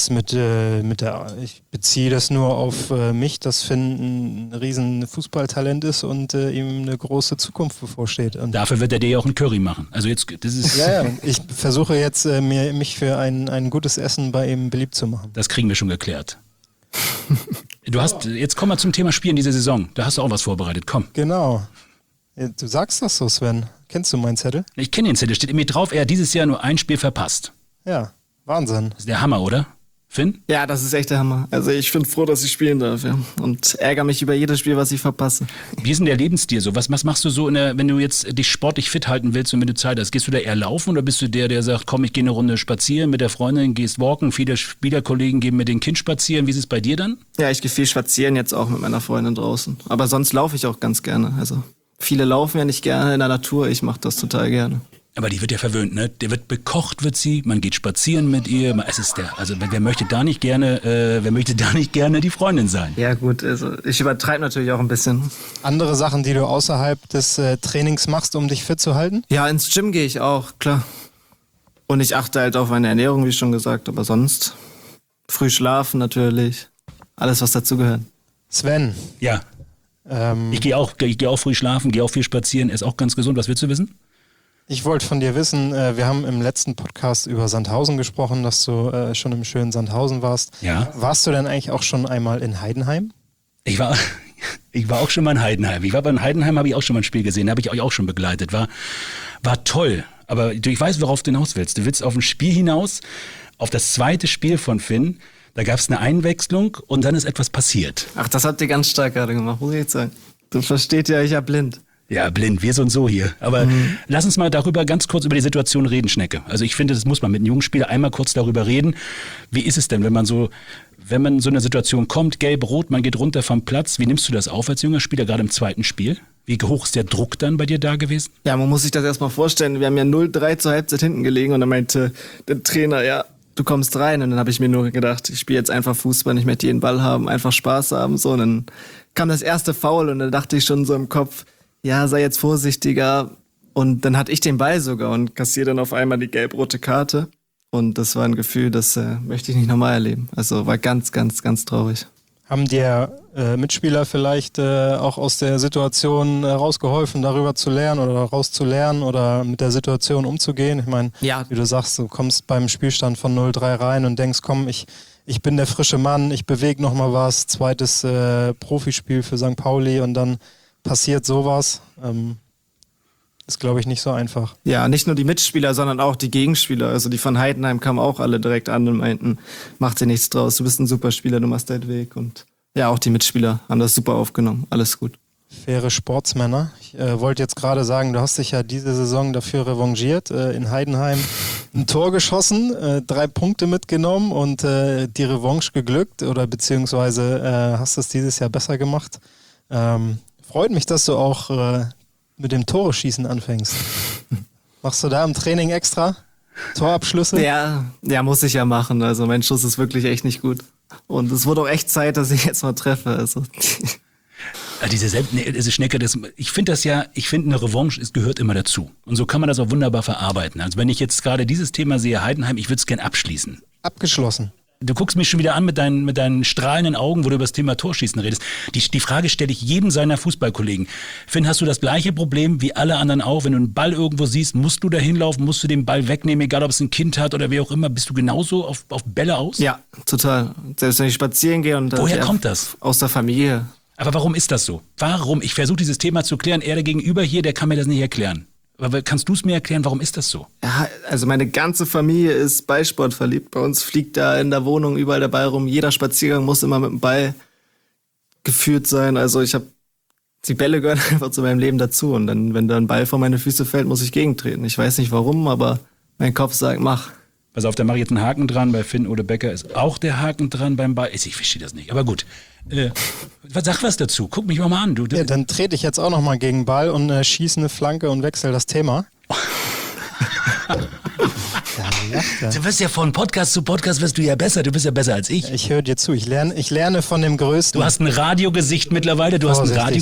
beziehe das nur auf mich, dass Finn ein riesen Fußballtalent ist und ihm eine große Zukunft bevorsteht. Und dafür wird er dir ja auch einen Curry machen. Also jetzt, das ist. Ja, ich versuche jetzt mich für ein gutes Essen bei ihm beliebt zu machen. Das kriegen wir schon geklärt. Jetzt komm mal zum Thema Spielen diese Saison. Da hast du auch was vorbereitet. Komm. Genau. Du sagst das so, Sven. Kennst du meinen Zettel? Ich kenne den Zettel. Steht in mir drauf, er hat dieses Jahr nur ein Spiel verpasst. Ja, Wahnsinn. Das ist der Hammer, oder? Finn? Ja, das ist echt der Hammer. Also ich bin froh, dass ich spielen darf, ja. Und ärgere mich über jedes Spiel, was ich verpasse. Wie ist denn der Lebensstil so? Was machst du so, wenn du jetzt dich sportlich fit halten willst und wenn du Zeit hast? Gehst du da eher laufen oder bist du der sagt, komm, ich gehe eine Runde spazieren mit der Freundin, gehst walken, viele Spielerkollegen gehen mit dem Kind spazieren. Wie ist es bei dir dann? Ja, ich gehe viel spazieren jetzt auch mit meiner Freundin draußen. Aber sonst laufe ich auch ganz gerne. Also viele laufen ja nicht gerne in der Natur, ich mache das total gerne. Aber die wird ja verwöhnt, ne? Der wird bekocht, wird sie, man geht spazieren mit ihr. Also wer möchte da nicht gerne die Freundin sein? Ja gut, also ich übertreibe natürlich auch ein bisschen. Andere Sachen, die du außerhalb des Trainings machst, um dich fit zu halten? Ja, ins Gym gehe ich auch, klar. Und ich achte halt auf meine Ernährung, wie schon gesagt, aber sonst früh schlafen natürlich, alles was dazugehört. Sven. Ja. Ich gehe auch früh schlafen, gehe auch viel spazieren, ist auch ganz gesund. Was willst du wissen? Ich wollte von dir wissen, wir haben im letzten Podcast über Sandhausen gesprochen, dass du schon im schönen Sandhausen warst. Ja. Warst du denn eigentlich auch schon einmal in Heidenheim? Ich war auch schon mal in Heidenheim. In Heidenheim habe ich auch schon mal ein Spiel gesehen, habe ich euch auch schon begleitet. War toll, aber ich weiß, worauf du hinaus willst. Du willst auf ein Spiel hinaus, auf das zweite Spiel von Finn. Da gab es eine Einwechslung und dann ist etwas passiert. Ach, das habt ihr ganz stark gerade gemacht, muss ich jetzt sagen. Du verstehst ja, ich ja blind. Ja, blind, wir sind so hier. Aber lass uns mal ganz kurz über die Situation reden, Schnecke. Also ich finde, das muss man mit einem jungen Spieler einmal kurz darüber reden. Wie ist es denn, wenn man so in so eine Situation kommt, gelb-rot, man geht runter vom Platz. Wie nimmst du das auf als junger Spieler, gerade im zweiten Spiel? Wie hoch ist der Druck dann bei dir da gewesen? Ja, man muss sich das erstmal vorstellen. Wir haben ja 0-3 zur Halbzeit hinten gelegen und dann meinte der Trainer, ja, du kommst rein. Und dann habe ich mir nur gedacht, ich spiele jetzt einfach Fußball, ich möchte jeden Ball haben, einfach Spaß haben. So, und dann kam das erste Foul und dann dachte ich schon so im Kopf, ja, sei jetzt vorsichtiger. Und dann hatte ich den Ball sogar und kassiere dann auf einmal die gelb-rote Karte. Und das war ein Gefühl, das möchte ich nicht nochmal erleben. Also war ganz, ganz, ganz traurig. Haben dir Mitspieler vielleicht auch aus der Situation rausgeholfen, darüber zu lernen oder rauszulernen oder mit der Situation umzugehen? Ich meine, ja, wie du sagst, du kommst beim Spielstand von 0-3 rein und denkst, komm, ich bin der frische Mann, ich bewege nochmal was, zweites Profispiel für St. Pauli und dann passiert sowas. Ist, glaube ich, nicht so einfach. Ja, nicht nur die Mitspieler, sondern auch die Gegenspieler. Also die von Heidenheim kamen auch alle direkt an und meinten, mach dir nichts draus, du bist ein super Spieler, du machst deinen Weg. Und ja, auch die Mitspieler haben das super aufgenommen, alles gut. Faire Sportsmänner. Ich wollte jetzt gerade sagen, du hast dich ja diese Saison dafür revanchiert, in Heidenheim ein Tor geschossen, 3 Punkte mitgenommen und die Revanche geglückt oder beziehungsweise hast es dieses Jahr besser gemacht. Freut mich, dass du auch mit dem Tore-Schießen anfängst. Machst du da im Training extra Torabschlüsse? Ja, muss ich ja machen. Also mein Schuss ist wirklich echt nicht gut. Und es wurde auch echt Zeit, dass ich jetzt mal treffe. Also. Diese Schnecke, ich finde eine Revanche gehört immer dazu. Und so kann man das auch wunderbar verarbeiten. Also wenn ich jetzt gerade dieses Thema sehe, Heidenheim, ich würde es gern abschließen. Abgeschlossen. Du guckst mich schon wieder an mit deinen strahlenden Augen, wo du über das Thema Torschießen redest. Die Frage stelle ich jedem seiner Fußballkollegen. Finn, hast du das gleiche Problem wie alle anderen auch? Wenn du einen Ball irgendwo siehst, musst du da hinlaufen, musst du den Ball wegnehmen, egal ob es ein Kind hat oder wer auch immer. Bist du genauso auf Bälle aus? Ja, total. Selbst wenn ich spazieren gehe. Und woher kommt das? Aus der Familie. Aber warum ist das so? Warum? Ich versuche dieses Thema zu klären. Er der Gegenüber hier, der kann mir das nicht erklären. Aber kannst du es mir erklären, warum ist das so? Ja, also meine ganze Familie ist Ballsport verliebt. Bei uns fliegt da in der Wohnung überall der Ball rum. Jeder Spaziergang muss immer mit dem Ball geführt sein. Also die Bälle gehören einfach zu meinem Leben dazu. Und dann, wenn da ein Ball vor meine Füße fällt, muss ich gegentreten. Ich weiß nicht warum, aber mein Kopf sagt, mach. Pass auf, da mache ich jetzt einen Haken dran. Bei Finn-Ole Becker ist auch der Haken dran beim Ball. Ich verstehe das nicht, aber gut. Sag was dazu. Guck mich mal an. Ja, dann trete ich jetzt auch nochmal gegen den Ball und schieße eine Flanke und wechsle das Thema. Du wirst ja von Podcast zu Podcast wirst du ja besser. Du bist ja besser als ich. Ich höre dir zu. Ich lerne von dem Größten. Du hast ein Radiogesicht mittlerweile. Du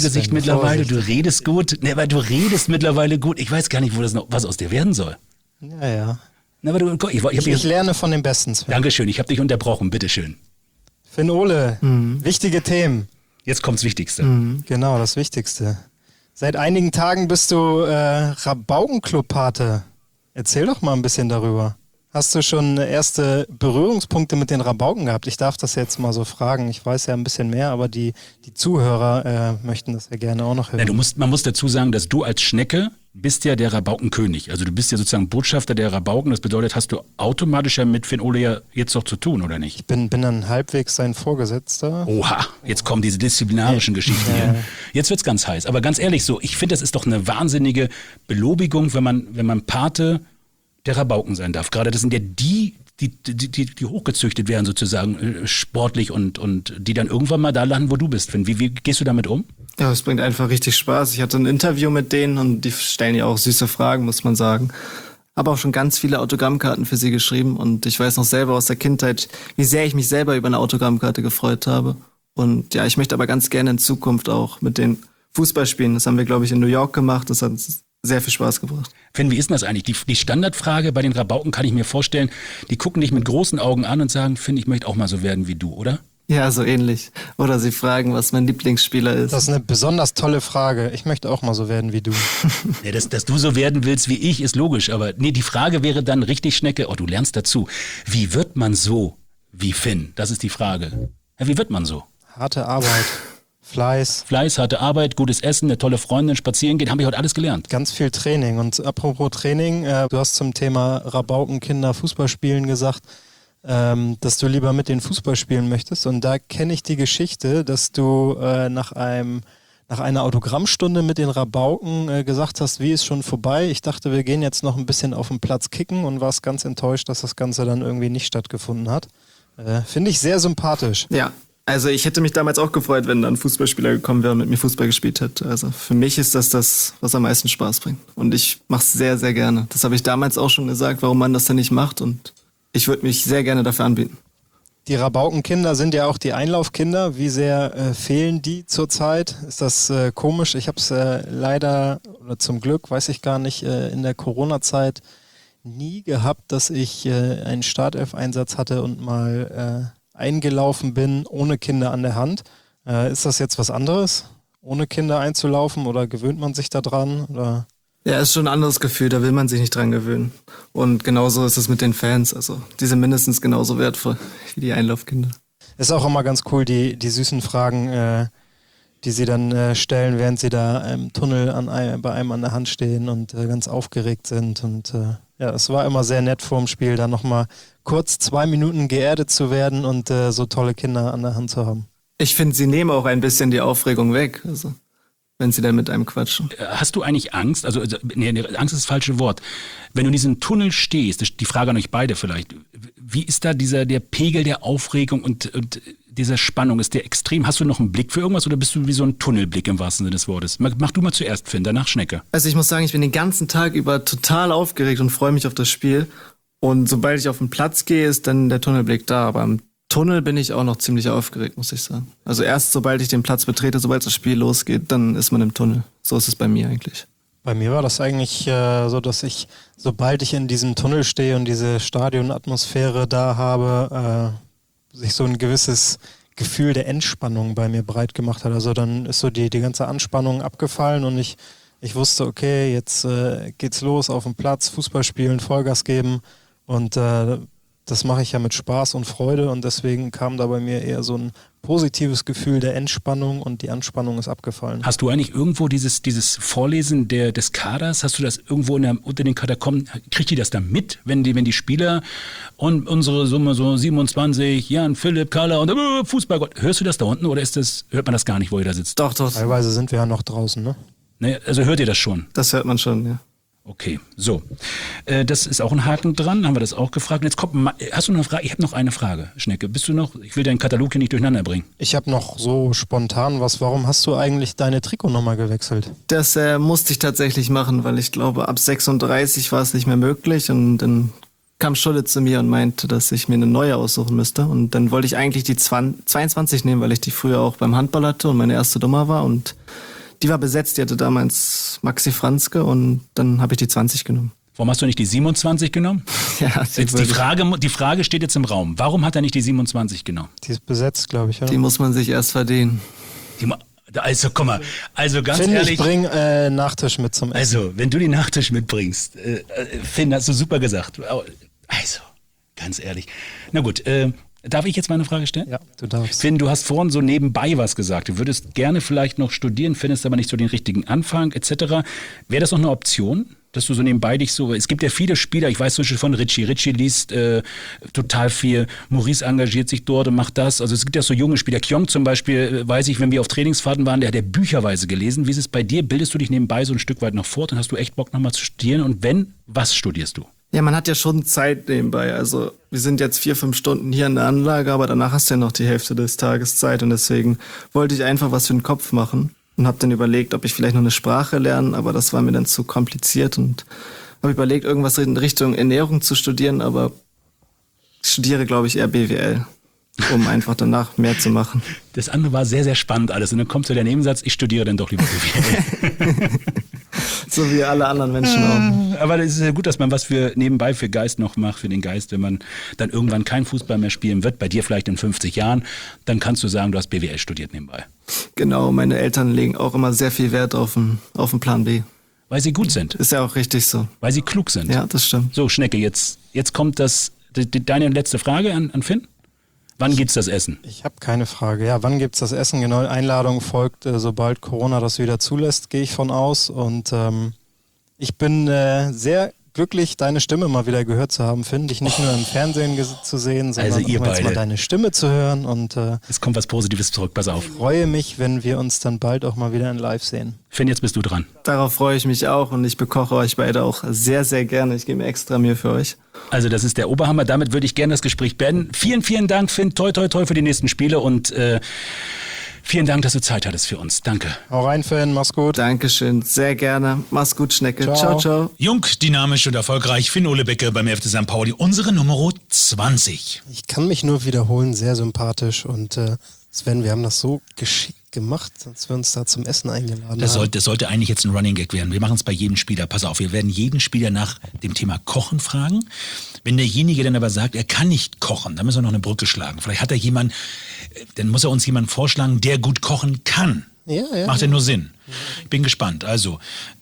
redest gut. Nee, aber du redest mittlerweile gut. Ich weiß gar nicht, was aus dir werden soll. Ja. Na, aber ich lerne von dem Besten, Sven. Dankeschön, ich habe dich unterbrochen, bitteschön. Finn-Ole, wichtige Themen. Jetzt kommt's Wichtigste. Genau, das Wichtigste. Seit einigen Tagen bist du Rabauken-Club-Pate. Erzähl doch mal ein bisschen darüber. Hast du schon erste Berührungspunkte mit den Rabauken gehabt? Ich darf das jetzt mal so fragen. Ich weiß ja ein bisschen mehr, aber die Zuhörer möchten das ja gerne auch noch hören. Ja, man muss dazu sagen, dass du als Schnecke bist ja der Rabaukenkönig. Also du bist ja sozusagen Botschafter der Rabauken. Das bedeutet, hast du automatisch ja mit Finn-Ole ja jetzt doch zu tun, oder nicht? Ich bin dann halbwegs sein Vorgesetzter. Oha, jetzt kommen diese disziplinarischen Geschichten hier. Jetzt wird's ganz heiß. Aber ganz ehrlich so, ich finde, das ist doch eine wahnsinnige Belobigung, wenn man Pate der Rabauken sein darf. Gerade das sind ja die hochgezüchtet werden sozusagen sportlich und die dann irgendwann mal da landen, wo du bist. Finn, wie gehst du damit um? Ja, es bringt einfach richtig Spaß. Ich hatte ein Interview mit denen und die stellen ja auch süße Fragen, muss man sagen. Aber auch schon ganz viele Autogrammkarten für sie geschrieben und ich weiß noch selber aus der Kindheit, wie sehr ich mich selber über eine Autogrammkarte gefreut habe. Und ja, ich möchte aber ganz gerne in Zukunft auch mit den Fußball spielen. Das haben wir, glaube ich, in New York gemacht. Das hat sehr viel Spaß gebracht. Finn, wie ist denn das eigentlich? Die Standardfrage bei den Rabauken kann ich mir vorstellen, die gucken dich mit großen Augen an und sagen, Finn, ich möchte auch mal so werden wie du, oder? Ja, so ähnlich. Oder sie fragen, was mein Lieblingsspieler ist. Das ist eine besonders tolle Frage. Ich möchte auch mal so werden wie du. Ja, dass du so werden willst wie ich, ist logisch. Aber nee, die Frage wäre dann richtig, Schnecke, du lernst dazu. Wie wird man so wie Finn? Das ist die Frage. Ja, wie wird man so? Harte Arbeit. Fleiß, harte Arbeit, gutes Essen, eine tolle Freundin, spazieren gehen, habe ich heute alles gelernt. Ganz viel Training. Und apropos Training, du hast zum Thema Rabaukenkinder Fußballspielen gesagt, dass du lieber mit den Fußball spielen möchtest. Und da kenne ich die Geschichte, dass du nach einer Autogrammstunde mit den Rabauken gesagt hast, wie ist schon vorbei. Ich dachte, wir gehen jetzt noch ein bisschen auf den Platz kicken und warst ganz enttäuscht, dass das Ganze dann irgendwie nicht stattgefunden hat. Finde ich sehr sympathisch. Ja. Also ich hätte mich damals auch gefreut, wenn dann ein Fußballspieler gekommen wäre und mit mir Fußball gespielt hätte. Also für mich ist das, was am meisten Spaß bringt. Und ich mache es sehr, sehr gerne. Das habe ich damals auch schon gesagt, warum man das denn nicht macht. Und ich würde mich sehr gerne dafür anbieten. Die Rabaukenkinder sind ja auch die Einlaufkinder. Wie sehr fehlen die zurzeit? Ist das komisch? Ich habe es leider, oder zum Glück, weiß ich gar nicht, in der Corona-Zeit nie gehabt, dass ich einen Startelf-Einsatz hatte und mal eingelaufen bin, ohne Kinder an der Hand. Ist das jetzt was anderes, ohne Kinder einzulaufen, oder gewöhnt man sich da dran? Oder? Ja, ist schon ein anderes Gefühl, da will man sich nicht dran gewöhnen. Und genauso ist es mit den Fans. Also die sind mindestens genauso wertvoll wie die Einlaufkinder. Ist auch immer ganz cool, die süßen Fragen, die sie dann stellen, während sie da im Tunnel bei einem an der Hand stehen und ganz aufgeregt sind. Und ja, es war immer sehr nett vor dem Spiel, da nochmal kurz 2 Minuten geerdet zu werden und so tolle Kinder an der Hand zu haben. Ich finde, sie nehmen auch ein bisschen die Aufregung weg, also wenn sie dann mit einem quatschen. Hast du eigentlich Angst? Also nee, Angst ist das falsche Wort. Wenn du in diesem Tunnel stehst, die Frage an euch beide vielleicht, wie ist da der Pegel der Aufregung und dieser Spannung? Ist der extrem? Hast du noch einen Blick für irgendwas oder bist du wie so ein Tunnelblick im wahrsten Sinne des Wortes? Mach du mal zuerst, Finn, danach Schnecke. Also ich muss sagen, ich bin den ganzen Tag über total aufgeregt und freue mich auf das Spiel. Und sobald ich auf den Platz gehe, ist dann der Tunnelblick da. Aber im Tunnel bin ich auch noch ziemlich aufgeregt, muss ich sagen. Also erst sobald ich den Platz betrete, sobald das Spiel losgeht, dann ist man im Tunnel. So ist es bei mir eigentlich. Bei mir war das eigentlich so, dass ich, sobald ich in diesem Tunnel stehe und diese Stadionatmosphäre da habe, sich so ein gewisses Gefühl der Entspannung bei mir breit gemacht hat. Also dann ist so die ganze Anspannung abgefallen und ich wusste, okay, jetzt geht's los auf dem Platz, Fußball spielen, Vollgas geben und das mache ich ja mit Spaß und Freude und deswegen kam da bei mir eher so ein positives Gefühl der Entspannung und die Anspannung ist abgefallen. Hast du eigentlich irgendwo dieses Vorlesen des Kaders, hast du das irgendwo unter den Katakomben, kriegt die das da mit, wenn die Spieler und unsere Summe so 27, Jan, Philipp, Carla und Fußballgott, hörst du das da unten oder hört man das gar nicht, wo ihr da sitzt? Doch. Teilweise sind wir ja noch draußen, ne? Ne, also hört ihr das schon? Das hört man schon, ja. Okay, so. Das ist auch ein Haken dran, haben wir das auch gefragt. Und jetzt hast du noch eine Frage? Ich habe noch eine Frage, Schnecke. Bist du noch? Ich will deinen Katalog hier nicht durcheinander bringen. Ich habe noch so spontan warum hast du eigentlich deine Trikotnummer gewechselt? Das musste ich tatsächlich machen, weil ich glaube, ab 36 war es nicht mehr möglich und dann kam Schulle zu mir und meinte, dass ich mir eine neue aussuchen müsste und dann wollte ich eigentlich die 22 nehmen, weil ich die früher auch beim Handball hatte und meine erste Nummer war und die war besetzt, die hatte damals Maxi Franzke und dann habe ich die 20 genommen. Warum hast du nicht die 27 genommen? Ja, jetzt die Frage steht jetzt im Raum. Warum hat er nicht die 27 genommen? Die ist besetzt, glaube ich. Ja. Die muss man sich erst verdienen. Also guck mal, also ganz Finn, ehrlich. Ich bring Nachtisch mit zum Essen. Also, wenn du den Nachtisch mitbringst, Finn, hast du super gesagt. Also, ganz ehrlich. Na gut, darf ich jetzt mal eine Frage stellen? Ja, du darfst. Finn, du hast vorhin so nebenbei was gesagt. Du würdest gerne vielleicht noch studieren, findest aber nicht so den richtigen Anfang etc. Wäre das noch eine Option, dass du so nebenbei dich so... Es gibt ja viele Spieler, ich weiß zum Beispiel von Richie. Richie liest total viel. Maurice engagiert sich dort und macht das. Also es gibt ja so junge Spieler. Kyong zum Beispiel, weiß ich, wenn wir auf Trainingsfahrten waren, der hat ja bücherweise gelesen. Wie ist es bei dir? Bildest du dich nebenbei so ein Stück weit noch fort und hast du echt Bock nochmal zu studieren? Und wenn, was studierst du? Ja, man hat ja schon Zeit nebenbei. Also wir sind jetzt 4-5 Stunden hier in der Anlage, aber danach hast du ja noch die Hälfte des Tages Zeit und deswegen wollte ich einfach was für den Kopf machen und habe dann überlegt, ob ich vielleicht noch eine Sprache lerne, aber das war mir dann zu kompliziert und habe überlegt, irgendwas in Richtung Ernährung zu studieren, aber ich studiere, glaube ich, eher BWL, um einfach danach mehr zu machen. Das andere war sehr, sehr spannend alles und dann kommt so der Nebensatz, ich studiere dann doch lieber BWL. So wie alle anderen Menschen auch. Aber es ist ja gut, dass man was nebenbei für Geist noch macht, für den Geist, wenn man dann irgendwann kein Fußball mehr spielen wird, bei dir vielleicht in 50 Jahren, dann kannst du sagen, du hast BWL studiert nebenbei. Genau, meine Eltern legen auch immer sehr viel Wert auf den Plan B. Weil sie gut sind. Ist ja auch richtig so. Weil sie klug sind. Ja, das stimmt. So, Schnecke, jetzt kommt deine letzte Frage an Finn. Wann gibt's das Essen? Ich habe keine Frage. Ja, wann gibt's das Essen? Genau, Einladung folgt, sobald Corona das wieder zulässt, gehe ich von aus. Und ich bin sehr glücklich, deine Stimme mal wieder gehört zu haben, Finn. Dich nicht nur im Fernsehen zu sehen, sondern also auch jetzt mal deine Stimme zu hören. Und es kommt was Positives zurück, pass auf. Ich freue mich, wenn wir uns dann bald auch mal wieder in Live sehen. Finn, jetzt bist du dran. Darauf freue ich mich auch und ich bekoche euch beide auch sehr, sehr gerne. Ich gebe extra Mühe für euch. Also das ist der Oberhammer. Damit würde ich gerne das Gespräch beenden. Vielen, vielen Dank, Finn. Toi, toi, toi für die nächsten Spiele und vielen Dank, dass du Zeit hattest für uns. Danke. Hau rein, Finn. Mach's gut. Dankeschön. Sehr gerne. Mach's gut, Schnecke. Ciao. Ciao, ciao. Jung, dynamisch und erfolgreich. Finn Ole Becke beim FC St. Pauli. Unsere Nummer 20. Ich kann mich nur wiederholen. Sehr sympathisch. Und Sven, wir haben das so geschickt gemacht, als wir uns da zum Essen eingeladen haben. Das sollte eigentlich jetzt ein Running Gag werden. Wir machen es bei jedem Spieler. Pass auf, wir werden jeden Spieler nach dem Thema Kochen fragen. Wenn derjenige dann aber sagt, er kann nicht kochen, dann müssen wir noch eine Brücke schlagen. Vielleicht hat er dann muss er uns jemanden vorschlagen, der gut kochen kann. Ja. Macht ja nur Sinn. Ich bin gespannt. Also,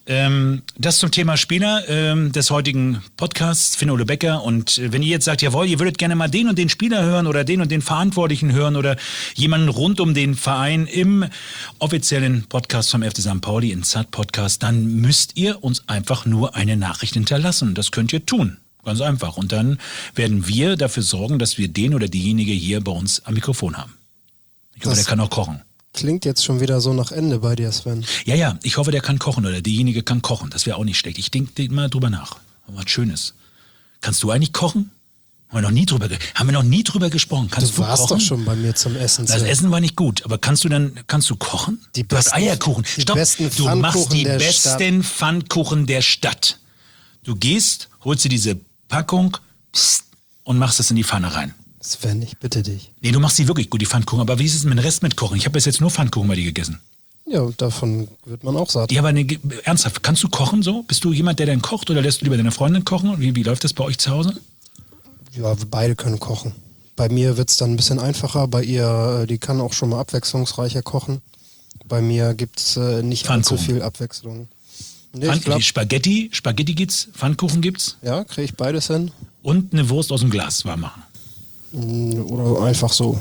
das zum Thema Spieler des heutigen Podcasts, Finn Ole Becker. Und wenn ihr jetzt sagt, jawohl, ihr würdet gerne mal den und den Spieler hören oder den und den Verantwortlichen hören oder jemanden rund um den Verein im offiziellen Podcast vom FC St. Pauli, in ZAT Podcast, dann müsst ihr uns einfach nur eine Nachricht hinterlassen. Das könnt ihr tun. Ganz einfach. Und dann werden wir dafür sorgen, dass wir den oder diejenige hier bei uns am Mikrofon haben. Ich hoffe, der kann auch kochen. Klingt jetzt schon wieder so nach Ende bei dir, Sven. Ja, ich hoffe, der kann kochen oder diejenige kann kochen. Das wäre auch nicht schlecht. Ich denke mal drüber nach. Was Schönes. Kannst du eigentlich kochen? Haben wir noch nie drüber gesprochen. Kannst du warst kochen? Doch schon bei mir zum Essen. Das Essen war nicht gut, aber kannst du kochen? Du hast Eierkuchen. Stopp, du machst die besten Pfannkuchen der Stadt. Du gehst, holst dir diese Packung und machst das in die Pfanne rein. Sven, ich bitte dich. Nee, du machst die wirklich gut, die Pfannkuchen. Aber wie ist es mit dem Rest mit Kochen? Ich habe bis jetzt nur Pfannkuchen bei dir gegessen. Ja, davon wird man auch satt. Ja, aber ernsthaft, kannst du kochen so? Bist du jemand, der dann kocht oder lässt du lieber deine Freundin kochen? Wie läuft das bei euch zu Hause? Ja, wir beide können kochen. Bei mir wird es dann ein bisschen einfacher. Bei ihr, die kann auch schon mal abwechslungsreicher kochen. Bei mir gibt es nicht allzu viel Abwechslung. Nee, Spaghetti gibt's, Pfannkuchen gibt's. Ja, kriege ich beides hin. Und eine Wurst aus dem Glas warm machen. Oder einfach so.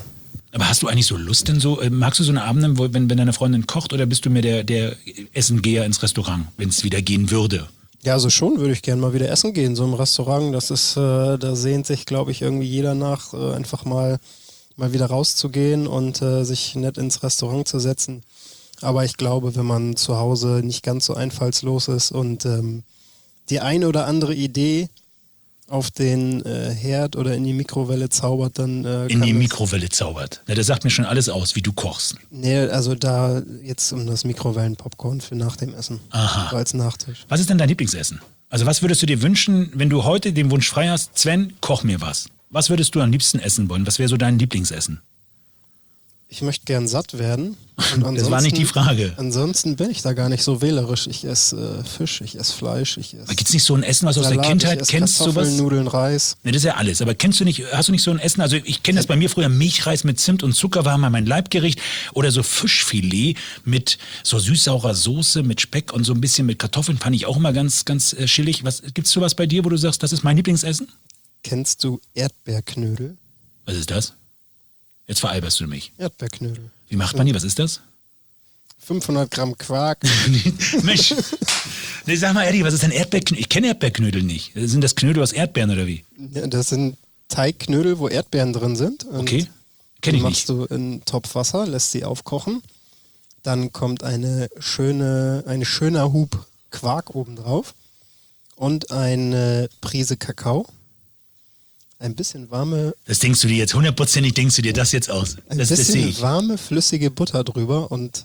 Aber hast du eigentlich so Lust denn so, magst du so eine Abende, wenn deine Freundin kocht, oder bist du mehr der Essengeher ins Restaurant, wenn es wieder gehen würde? Ja, also schon würde ich gerne mal wieder essen gehen, so im Restaurant. Das ist, da sehnt sich, glaube ich, irgendwie jeder nach, einfach mal wieder rauszugehen und sich nett ins Restaurant zu setzen. Aber ich glaube, wenn man zu Hause nicht ganz so einfallslos ist und die eine oder andere Idee auf den Herd oder in die Mikrowelle zaubert, dann in die Mikrowelle zaubert. Ja, das sagt mir schon alles aus, wie du kochst. Nee, also da jetzt um das Mikrowellenpopcorn für nach dem Essen. Aha. So als Nachtisch. Was ist denn dein Lieblingsessen? Also was würdest du dir wünschen, wenn du heute den Wunsch frei hast, Sven, koch mir was. Was würdest du am liebsten essen wollen? Was wäre so dein Lieblingsessen? Ich möchte gern satt werden. Und das war nicht die Frage. Ansonsten bin ich da gar nicht so wählerisch. Ich esse Fisch, ich esse Fleisch, ich esse. Gibt es nicht so ein Essen, was du aus der Salat, Kindheit ich kennst? Kartoffeln, Sowas? Nudeln, Reis. Ne, das ist ja alles. Aber hast du nicht so ein Essen? Also ich kenne das bei mir früher, Milchreis mit Zimt und Zucker war mal mein Leibgericht. Oder so Fischfilet mit so süß-saurer Soße, mit Speck und so ein bisschen mit Kartoffeln, fand ich auch immer ganz, ganz chillig. Gibt es sowas bei dir, wo du sagst, das ist mein Lieblingsessen? Kennst du Erdbeerknödel? Was ist das? Jetzt veralberst du mich. Erdbeerknödel. Wie macht man die? Was ist das? 500 Gramm Quark. Mensch, nee, sag mal ehrlich, was ist denn Erdbeerknödel? Ich kenne Erdbeerknödel nicht. Sind das Knödel aus Erdbeeren oder wie? Ja, das sind Teigknödel, wo Erdbeeren drin sind. Und Okay, kenne ich machst nicht. du in einen Topf Wasser, lässt sie aufkochen. Dann kommt ein schöner Hub Quark obendrauf und eine Prise Kakao. Ein bisschen warme, Das denkst du dir jetzt, 100%ig denkst du dir das jetzt aus. ein Das sehe bisschen ich. warme, flüssige Butter drüber und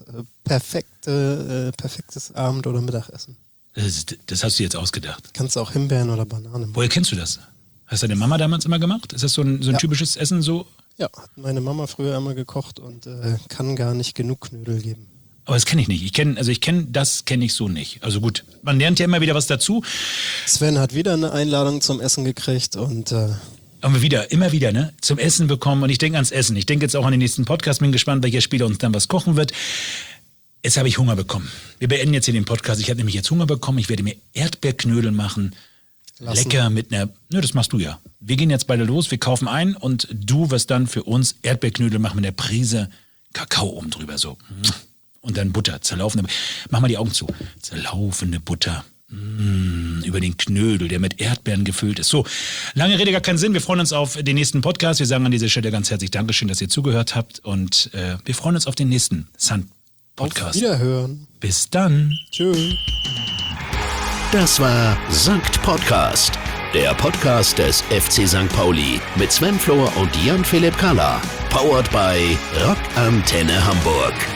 perfektes Abend- oder Mittagessen. Das hast du jetzt ausgedacht. Kannst auch Himbeeren oder Bananen machen. Woher kennst du das? Hast deine Mama damals immer gemacht? Ist das so ein Ja. typisches Essen so? Ja, hat meine Mama früher immer gekocht und kann gar nicht genug Knödel geben. Aber das kenne ich nicht. Das kenne ich so nicht. Also gut, man lernt ja immer wieder was dazu. Sven hat wieder eine Einladung zum Essen gekriegt und Haben wir immer wieder, ne? Zum Essen bekommen. Und ich denke ans Essen. Ich denke jetzt auch an den nächsten Podcast. Bin gespannt, welcher Spieler uns dann was kochen wird. Jetzt habe ich Hunger bekommen. Wir beenden jetzt hier den Podcast. Ich habe nämlich jetzt Hunger bekommen. Ich werde mir Erdbeerknödel machen. Lassen. Lecker mit einer... Nö, das machst du ja. Wir gehen jetzt beide los. Wir kaufen ein. Und du wirst dann für uns Erdbeerknödel machen mit einer Prise Kakao oben drüber. So. Und dann Butter. Zerlaufende... Mach mal die Augen zu. Zerlaufende Butter. Über den Knödel, der mit Erdbeeren gefüllt ist. So, lange Rede, gar keinen Sinn. Wir freuen uns auf den nächsten Podcast. Wir sagen an dieser Stelle ganz herzlich Dankeschön, dass ihr zugehört habt. Und wir freuen uns auf den nächsten Sun-Podcast. auf Wiederhören. Bis dann. Tschüss. Das war Sankt Podcast, der Podcast des FC St. Pauli mit Sven Flohr und Jan-Philipp Kahler. Powered by Rock Antenne Hamburg.